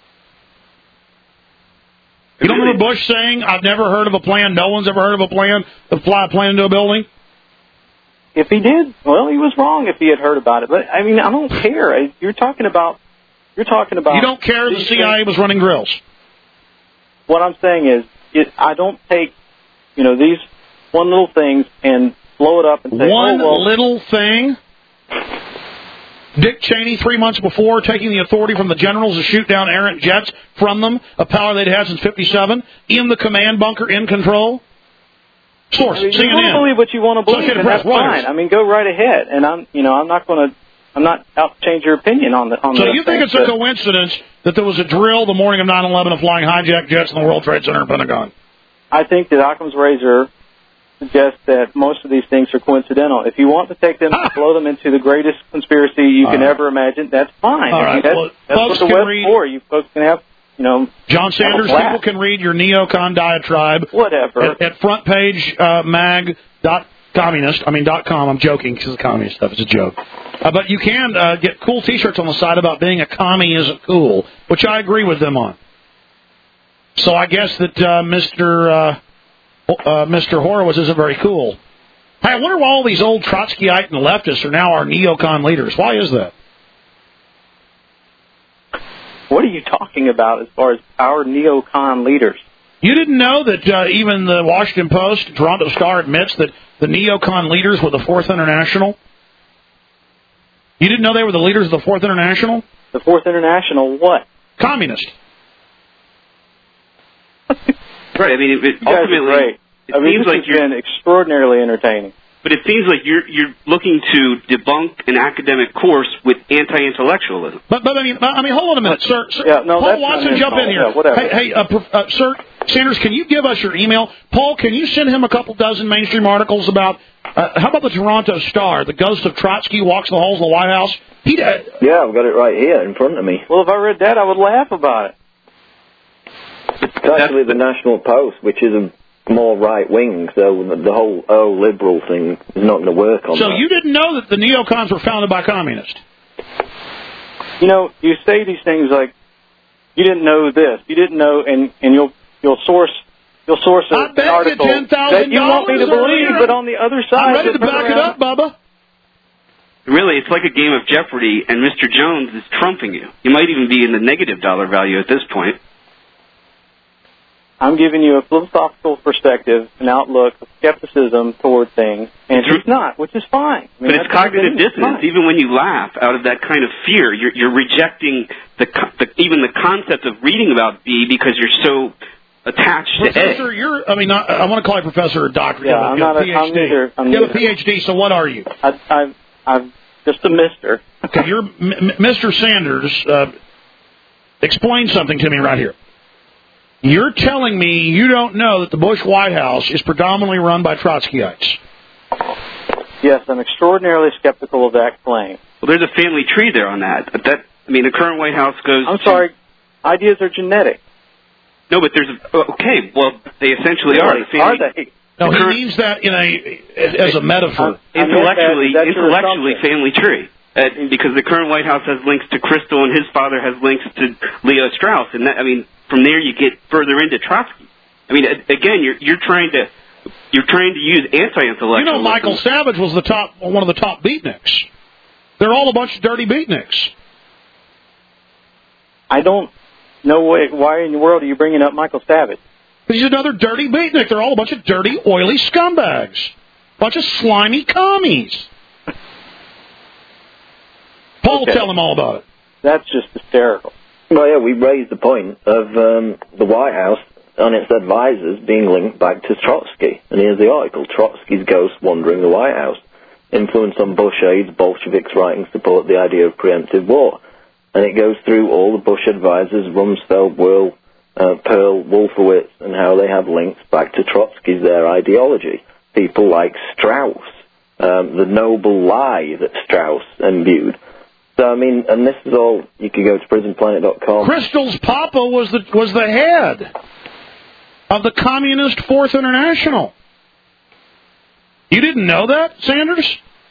You don't remember Bush saying, I've never heard of a plan, no one's ever heard of a plan to fly a plane into a building? If he did, well, he was wrong if he had heard about it. But, I mean, I don't care. You're talking about... You're talking about... You don't care the C I A was running drills? What I'm saying is, it, I don't take, you know, these one little thing and blow it up and say, One oh, well, little thing? Dick Cheney, three months before, taking the authority from the generals to shoot down errant jets from them, a power they'd had since fifty-seven, in the command bunker, in control. Source, I mean, C N N. you want to believe what you want to believe, and that's fine. I mean, go right ahead. And I'm, you know, I'm not going to, I'm not out to change your opinion on the on So the you think it's a coincidence that there was a drill the morning of nine eleven of flying hijacked jets in the World Trade Center and Pentagon? I think that Occam's razor suggests that most of these things are coincidental. If you want to take them and blow them into the greatest conspiracy you All can right. ever imagine, that's fine. All I mean, right. that's Well, that's folks what the can web's read- for. You folks can have, you know, John Sanders, have a people can read your neocon diatribe. Whatever. At, at front page uh, mag dot communist. I mean dot com. I'm joking because the communist stuff is a joke. Uh, but you can uh, get cool T-shirts on the side about being a commie isn't cool, which I agree with them on. So I guess that uh, Mister Uh, uh, Mister Horowitz isn't very cool. Hey, I wonder why all these old Trotskyite and leftists are now our neocon leaders. Why is that? What are you talking about as far as our neocon leaders? You didn't know that uh, even the Washington Post, Toronto Star admits that the neocon leaders were the Fourth International? You didn't know they were the leaders of the Fourth International? The Fourth International what? Communist. Right. I mean, it, it You guys are ultimately, great. it I mean, seems this like has you're. been extraordinarily entertaining. But it seems like you're you're looking to debunk an academic course with anti-intellectualism. But but I mean I mean hold on a minute, sir. sir Yeah, no, Paul that's Watson, not jump in insult. here. Yeah, whatever. Hey, hey uh, prof- uh, sir Sanders, can you give us your email? Paul, can you send him a couple dozen mainstream articles about uh, how about the Toronto Star? The ghost of Trotsky walks the halls of the White House. He uh, Yeah, I've got it right here in front of me. Well, if I read that, I would laugh about it. It's actually the National Post, which is a more right wing, so the, the whole oh liberal thing is not going to work on So that. you didn't know that the neocons were founded by communists? You know, you say these things like, you didn't know this, you didn't know, and, and you'll you'll source you'll source a, I bet an article you ten thousand that you want me to dollars believe, earlier. but on the other side, I'm ready to just back it around. up, Bubba. Really, it's like a game of Jeopardy, and Mister Jones is trumping you. You might even be in the negative dollar value at this point. I'm giving you a philosophical perspective, an outlook of skepticism toward things, and It's he's not, which is fine. I mean, But it's that's what cognitive it is. It's dissonance. fine. Even when you laugh out of that kind of fear, you're, you're rejecting the, co- the even the concept of reading about B because you're so attached to A. Professor, you're, I mean, not, I want to call you professor or doctor. Yeah, you have a, I'm you have not a a- I'm PhD. neither- I'm you have a neither. PhD, so what are you? I, I, I'm just a mister. Okay, you're M- M- Mister Sanders. Uh, explain something to me right here. You're telling me you don't know that the Bush White House is predominantly run by Trotskyites. Yes, I'm extraordinarily skeptical of that claim. Well, there's a family tree there on that. But that I mean, the current White House goes. I'm sorry, ideas are genetic. No, but there's a, okay. Well, they essentially are. The family, Are they? No, the he current- means that in a as a metaphor. intellectually, That's your intellectually, assumption. family tree. Uh, because the current White House has links to Crystal, and his father has links to Leo Strauss, and that, I mean, from there you get further into Trotsky. I mean, a- again, you're you're trying to you're trying to use anti-intellectual. You know, Michael Savage was the top one of the top beatniks. They're all a bunch of dirty beatniks. I don't know why, why in the world are you bringing up Michael Savage? He's another dirty beatnik. They're all a bunch of dirty, oily scumbags. Bunch of slimy commies. Paul, Okay. tell him all about it. That's just hysterical. Well, yeah, we raised the point of um, the White House and its advisors being linked back to Trotsky. And here's the article, Trotsky's Ghost Wandering the White House. Influence on Bush aides, Bolsheviks writing support the idea of preemptive war. And it goes through all the Bush advisors, Rumsfeld, Whirl, uh, Pearl, Wolfowitz, and how they have links back to Trotsky's, their ideology. People like Strauss, um, the noble lie that Strauss imbued. So, I mean, and this is all, you could go to prison planet dot com. Crystal's papa was the was the head of the Communist Fourth International. You didn't know that, Sanders?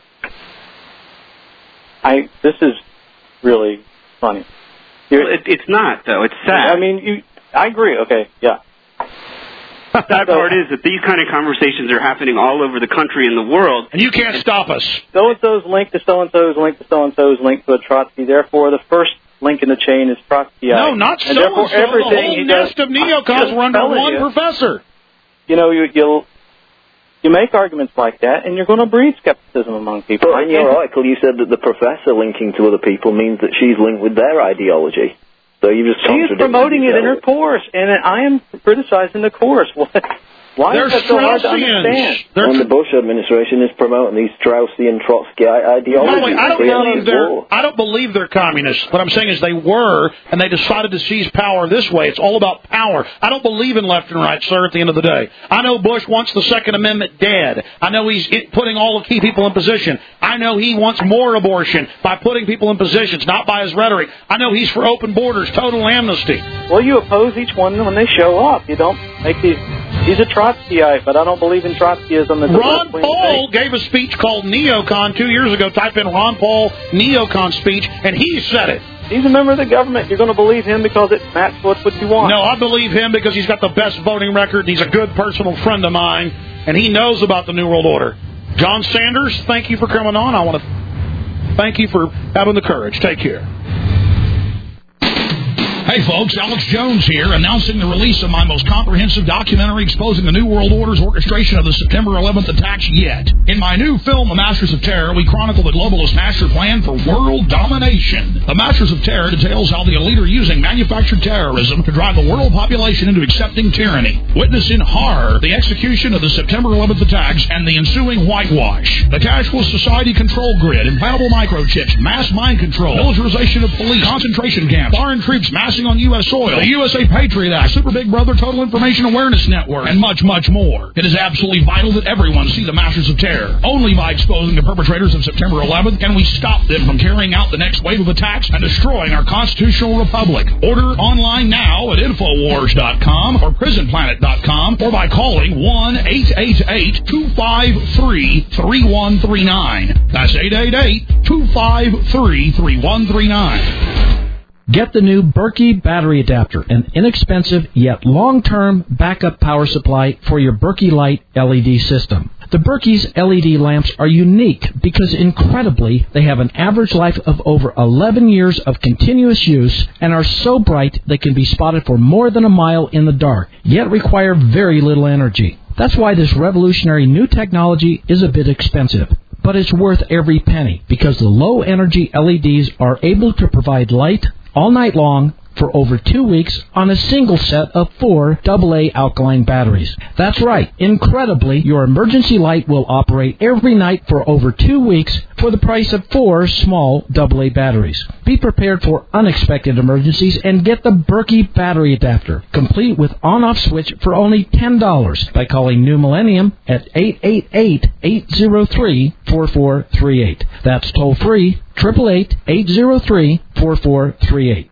I. This is really funny. Well, it, it's not though. It's sad. I mean, you. I agree. Okay, yeah. The sad part is that these kind of conversations are happening all over the country and the world. And you can't stop us. So and so's linked to so and so's linked to so and so's linked to a Trotsky. Therefore, the first link in the chain is Trotsky. No, not so. And therefore, so. everything The whole he nest does, of neocons I'm just were under telling one you, professor. You know, you, you'll You make arguments like that, and you're going to breed skepticism among people. But in your article, you said that the professor linking to other people means that she's linked with their ideology. So you just She is promoting it in her course, and I am criticizing the course. What? Why They're is that so hard to understand? Straussians. And the Bush administration is promoting these Straussian Trotsky ideologies. No, wait, I don't believe they're. I don't believe they're communists. What I'm saying is they were, and they decided to seize power this way. It's all about power. I don't believe in left and right, sir. At the end of the day, I know Bush wants the Second Amendment dead. I know he's putting all the key people in position. I know he wants more abortion by putting people in positions, not by his rhetoric. I know he's for open borders, total amnesty. Well, you oppose each one when they show up. You don't make these. He's a Trotskyite, but I don't believe in Trotskyism. As Ron Paul gave a speech called Neocon two years ago. Type in Ron Paul Neocon speech, and he said it. He's a member of the government. You're going to believe him because it matches what you want. No, I believe him because he's got the best voting record. He's a good personal friend of mine, and he knows about the New World Order. John Sanders, thank you for coming on. I want to thank you for having the courage. Take care. Hey folks, Alex Jones here, announcing the release of my most comprehensive documentary exposing the New World Order's orchestration of the September eleventh attacks yet. In my new film, The Masters of Terror, we chronicle the globalist master plan for world domination. The Masters of Terror details how the elite are using manufactured terrorism to drive the world population into accepting tyranny. Witness in horror the execution of the September eleventh attacks and the ensuing whitewash. The cashless society control grid, implantable microchips, mass mind control, militarization of police, concentration camps, foreign troops massing on U S soil, the U S A Patriot Act, Super Big Brother Total Information Awareness Network, and much, much more. It is absolutely vital that everyone see the Masters of Terror. Only by exposing the perpetrators of September eleventh can we stop them from carrying out the next wave of attacks and destroying our constitutional republic. Order online now at Infowars dot com or Prison Planet dot com or by calling one eight eight eight, two five three, three one three nine. That's eight eight eight, two five three, three one three nine. Get the new Berkey battery adapter, an inexpensive yet long-term backup power supply for your Berkey Light L E D system. The Berkey's L E D lamps are unique because, incredibly, they have an average life of over eleven years of continuous use and are so bright they can be spotted for more than a mile in the dark, yet require very little energy. That's why this revolutionary new technology is a bit expensive. But it's worth every penny because the low-energy L E Ds are able to provide light all night long for over two weeks on a single set of four double A alkaline batteries. That's right. Incredibly, your emergency light will operate every night for over two weeks for the price of four small double A batteries. Be prepared for unexpected emergencies and get the Berkey battery adapter, complete with on-off switch for only ten dollars by calling New Millennium at eight eight eight, eight zero three, four four three eight. That's toll-free, eight eight eight, eight zero three, four four three eight.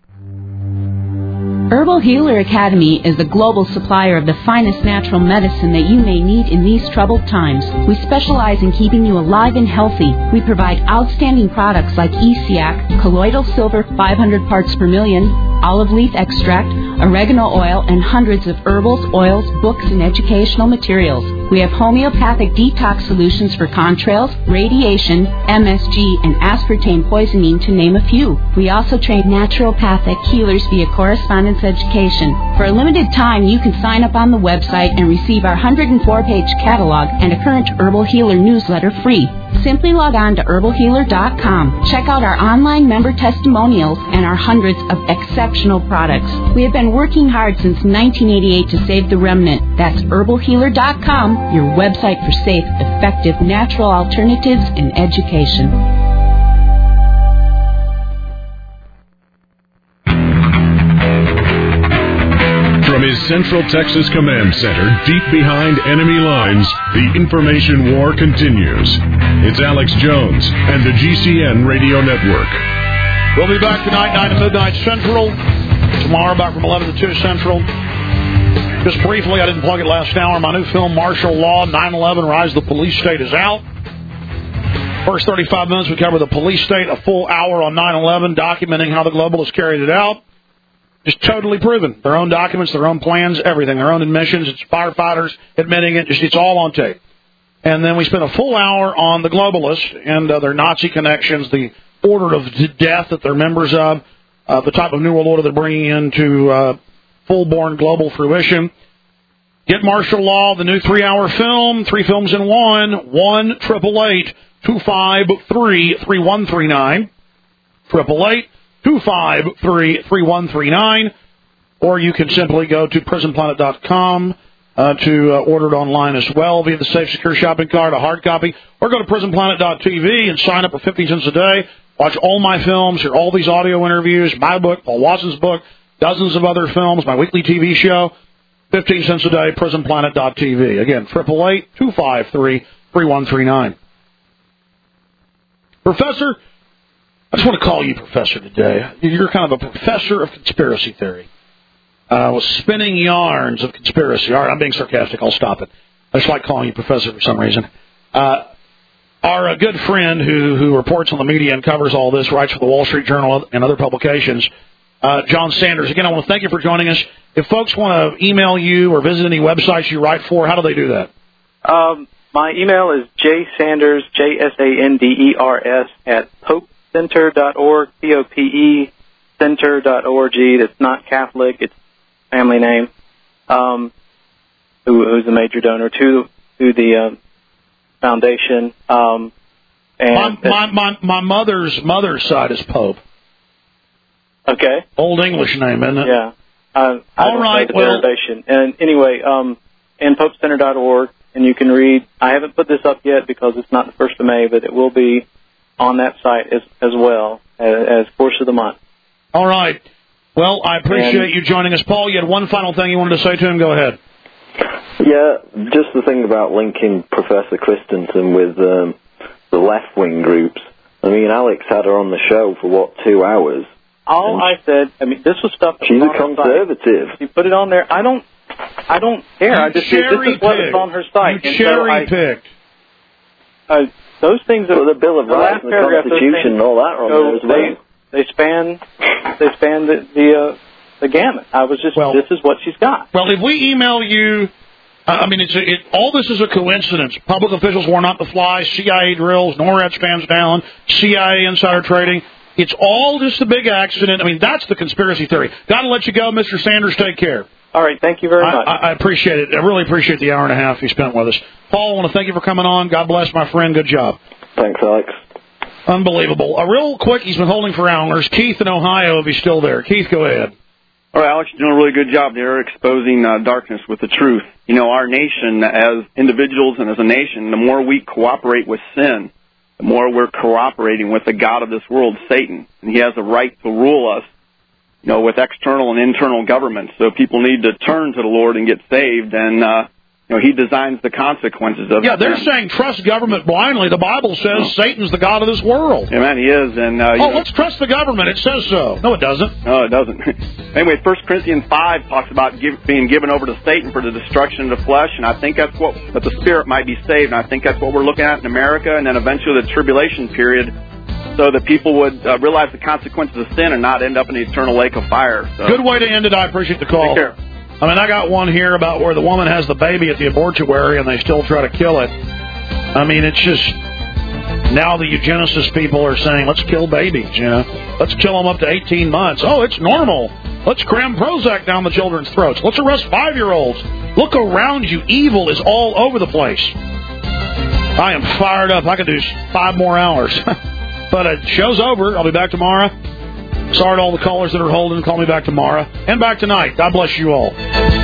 Herbal Healer Academy is the global supplier of the finest natural medicine that you may need in these troubled times. We specialize in keeping you alive and healthy. We provide outstanding products like E C A C, colloidal silver five hundred parts per million, olive leaf extract, oregano oil, and hundreds of herbals, oils, books, and educational materials. We have homeopathic detox solutions for contrails, radiation, M S G, and aspartame poisoning, to name a few. We also train naturopathic healers via correspondence education. For a limited time, you can sign up on the website and receive our one hundred four page catalog and a current Herbal Healer newsletter free. Simply log on to herbal healer dot com. Check out our online member testimonials and our hundreds of exceptional products. We have been working hard since nineteen eighty-eight to save the remnant. That's herbal healer dot com, your website for safe, effective, natural alternatives in education. From his Central Texas Command Center, deep behind enemy lines, the information war continues. It's Alex Jones and the G C N Radio Network. We'll be back tonight, nine to midnight Central. Tomorrow, back from eleven to two Central. Just briefly, I didn't plug it last hour. My new film, Martial Law, nine eleven, Rise of the Police State, is out. First thirty-five minutes, we cover the police state, a full hour on nine eleven, documenting how the globalists carried it out. Just totally proven. Their own documents, their own plans, everything. Their own admissions. It's firefighters admitting it. Just, it's all on tape. And then we spent a full hour on the globalists and uh, their Nazi connections, the order of death that they're members of, uh, the type of New World Order they're bringing into uh, full-born global fruition. Get Martial Law, the new three-hour film, three films in one, one triple eight two five three three one three nine, triple eight two five three three one three nine, or you can simply go to prison planet dot com uh, to uh, order it online as well via the Safe Secure Shopping Cart, a hard copy, or go to prison planet dot t v and sign up for fifty cents a day. Watch all my films, hear all these audio interviews, my book, Paul Watson's book, dozens of other films, my weekly T V show. fifteen cents a day, prison planet dot t v. Again, triple eight two five three three one three nine. Professor, I just want to call you Professor today. You're kind of a professor of conspiracy theory. Uh, with spinning yarns of conspiracy. All right, I'm being sarcastic. I'll stop it. I just like calling you Professor for some reason. Uh, our uh, good friend who, who reports on the media and covers all this, writes for the Wall Street Journal and other publications, uh, John Sanders. Again, I want to thank you for joining us. If folks want to email you or visit any websites you write for, how do they do that? Um, my email is jsanders, J S A N D E R S, at pope center dot org, P O P E, center dot org. That's not Catholic. It's family name, um, who, who's a major donor to to the uh, foundation. Um, and my, my, my, my mother's mother's side is Pope. Okay. Old English name, isn't it? Yeah. Uh, I All don't right. know the Well, derivation. And anyway, um, and pope center dot org, and you can read. I haven't put this up yet because it's not the first of May, but it will be on that site as as well as, as course of the month. All right. Well, I appreciate And, you joining us. Paul, you had one final thing you wanted to say to him. Go ahead. Yeah, just the thing about linking Professor Christensen with um, the left-wing groups. I mean, Alex had her on the show for, what, two hours? All I said, I mean, this was stuff that She's was a on her site. conservative. You put it on there. I don't, I don't care. I just this is what is cherry-picked. on her site. You And so I- cherry-picked. Uh, those things that Well, the Bill of the Rights last and the paragraph, those Constitution things and all that are on go- there as well. They, they span, they span the the, uh, the gamut. I was just, this is what she's got. Well, if we email you, uh, I mean, it's a, it, all this is a coincidence. Public officials were not the fly, C I A drills, NORAD stands down, C I A insider trading. It's all just a big accident. I mean, that's the conspiracy theory. Got to let you go, Mister Sanders. Take care. All right. Thank you very I, much. I, I appreciate it. I really appreciate the hour and a half you spent with us. Paul, I want to thank you for coming on. God bless, my friend. Good job. Thanks, Alex. Unbelievable. A real quick, he's been holding for hours. Keith in Ohio, if he's still there. Keith, go ahead. All right, Alex, you're doing a really good job there exposing uh, darkness with the truth. You know, our nation, as individuals and as a nation, the more we cooperate with sin, the more we're cooperating with the God of this world, Satan. And he has a right to rule us, you know, with external and internal government. So people need to turn to the Lord and get saved. And, uh, you know, he designs the consequences of Yeah, they're sin. saying trust government blindly. The Bible says Satan's the god of this world. Amen, he is. And, uh, you oh, know, let's trust the government. It says so. No, it doesn't. No, it doesn't. Anyway, First Corinthians five talks about give, being given over to Satan for the destruction of the flesh, and I think that's what, that the spirit might be saved, and I think that's what we're looking at in America, and then eventually the tribulation period, so that people would uh, realize the consequences of sin and not end up in the eternal lake of fire. So. Good way to end it. I appreciate the call. Take care. I mean, I got one here about where the woman has the baby at the abortuary and they still try to kill it. I mean, it's just, now the eugenicist people are saying, let's kill babies, you know. Let's kill them up to eighteen months. Oh, it's normal. Let's cram Prozac down the children's throats. Let's arrest five-year-olds. Look around you. Evil is all over the place. I am fired up. I could do five more hours. But uh, show's over. I'll be back tomorrow. Sorry to all the callers that are holding. Call me back tomorrow. And back tonight. God bless you all.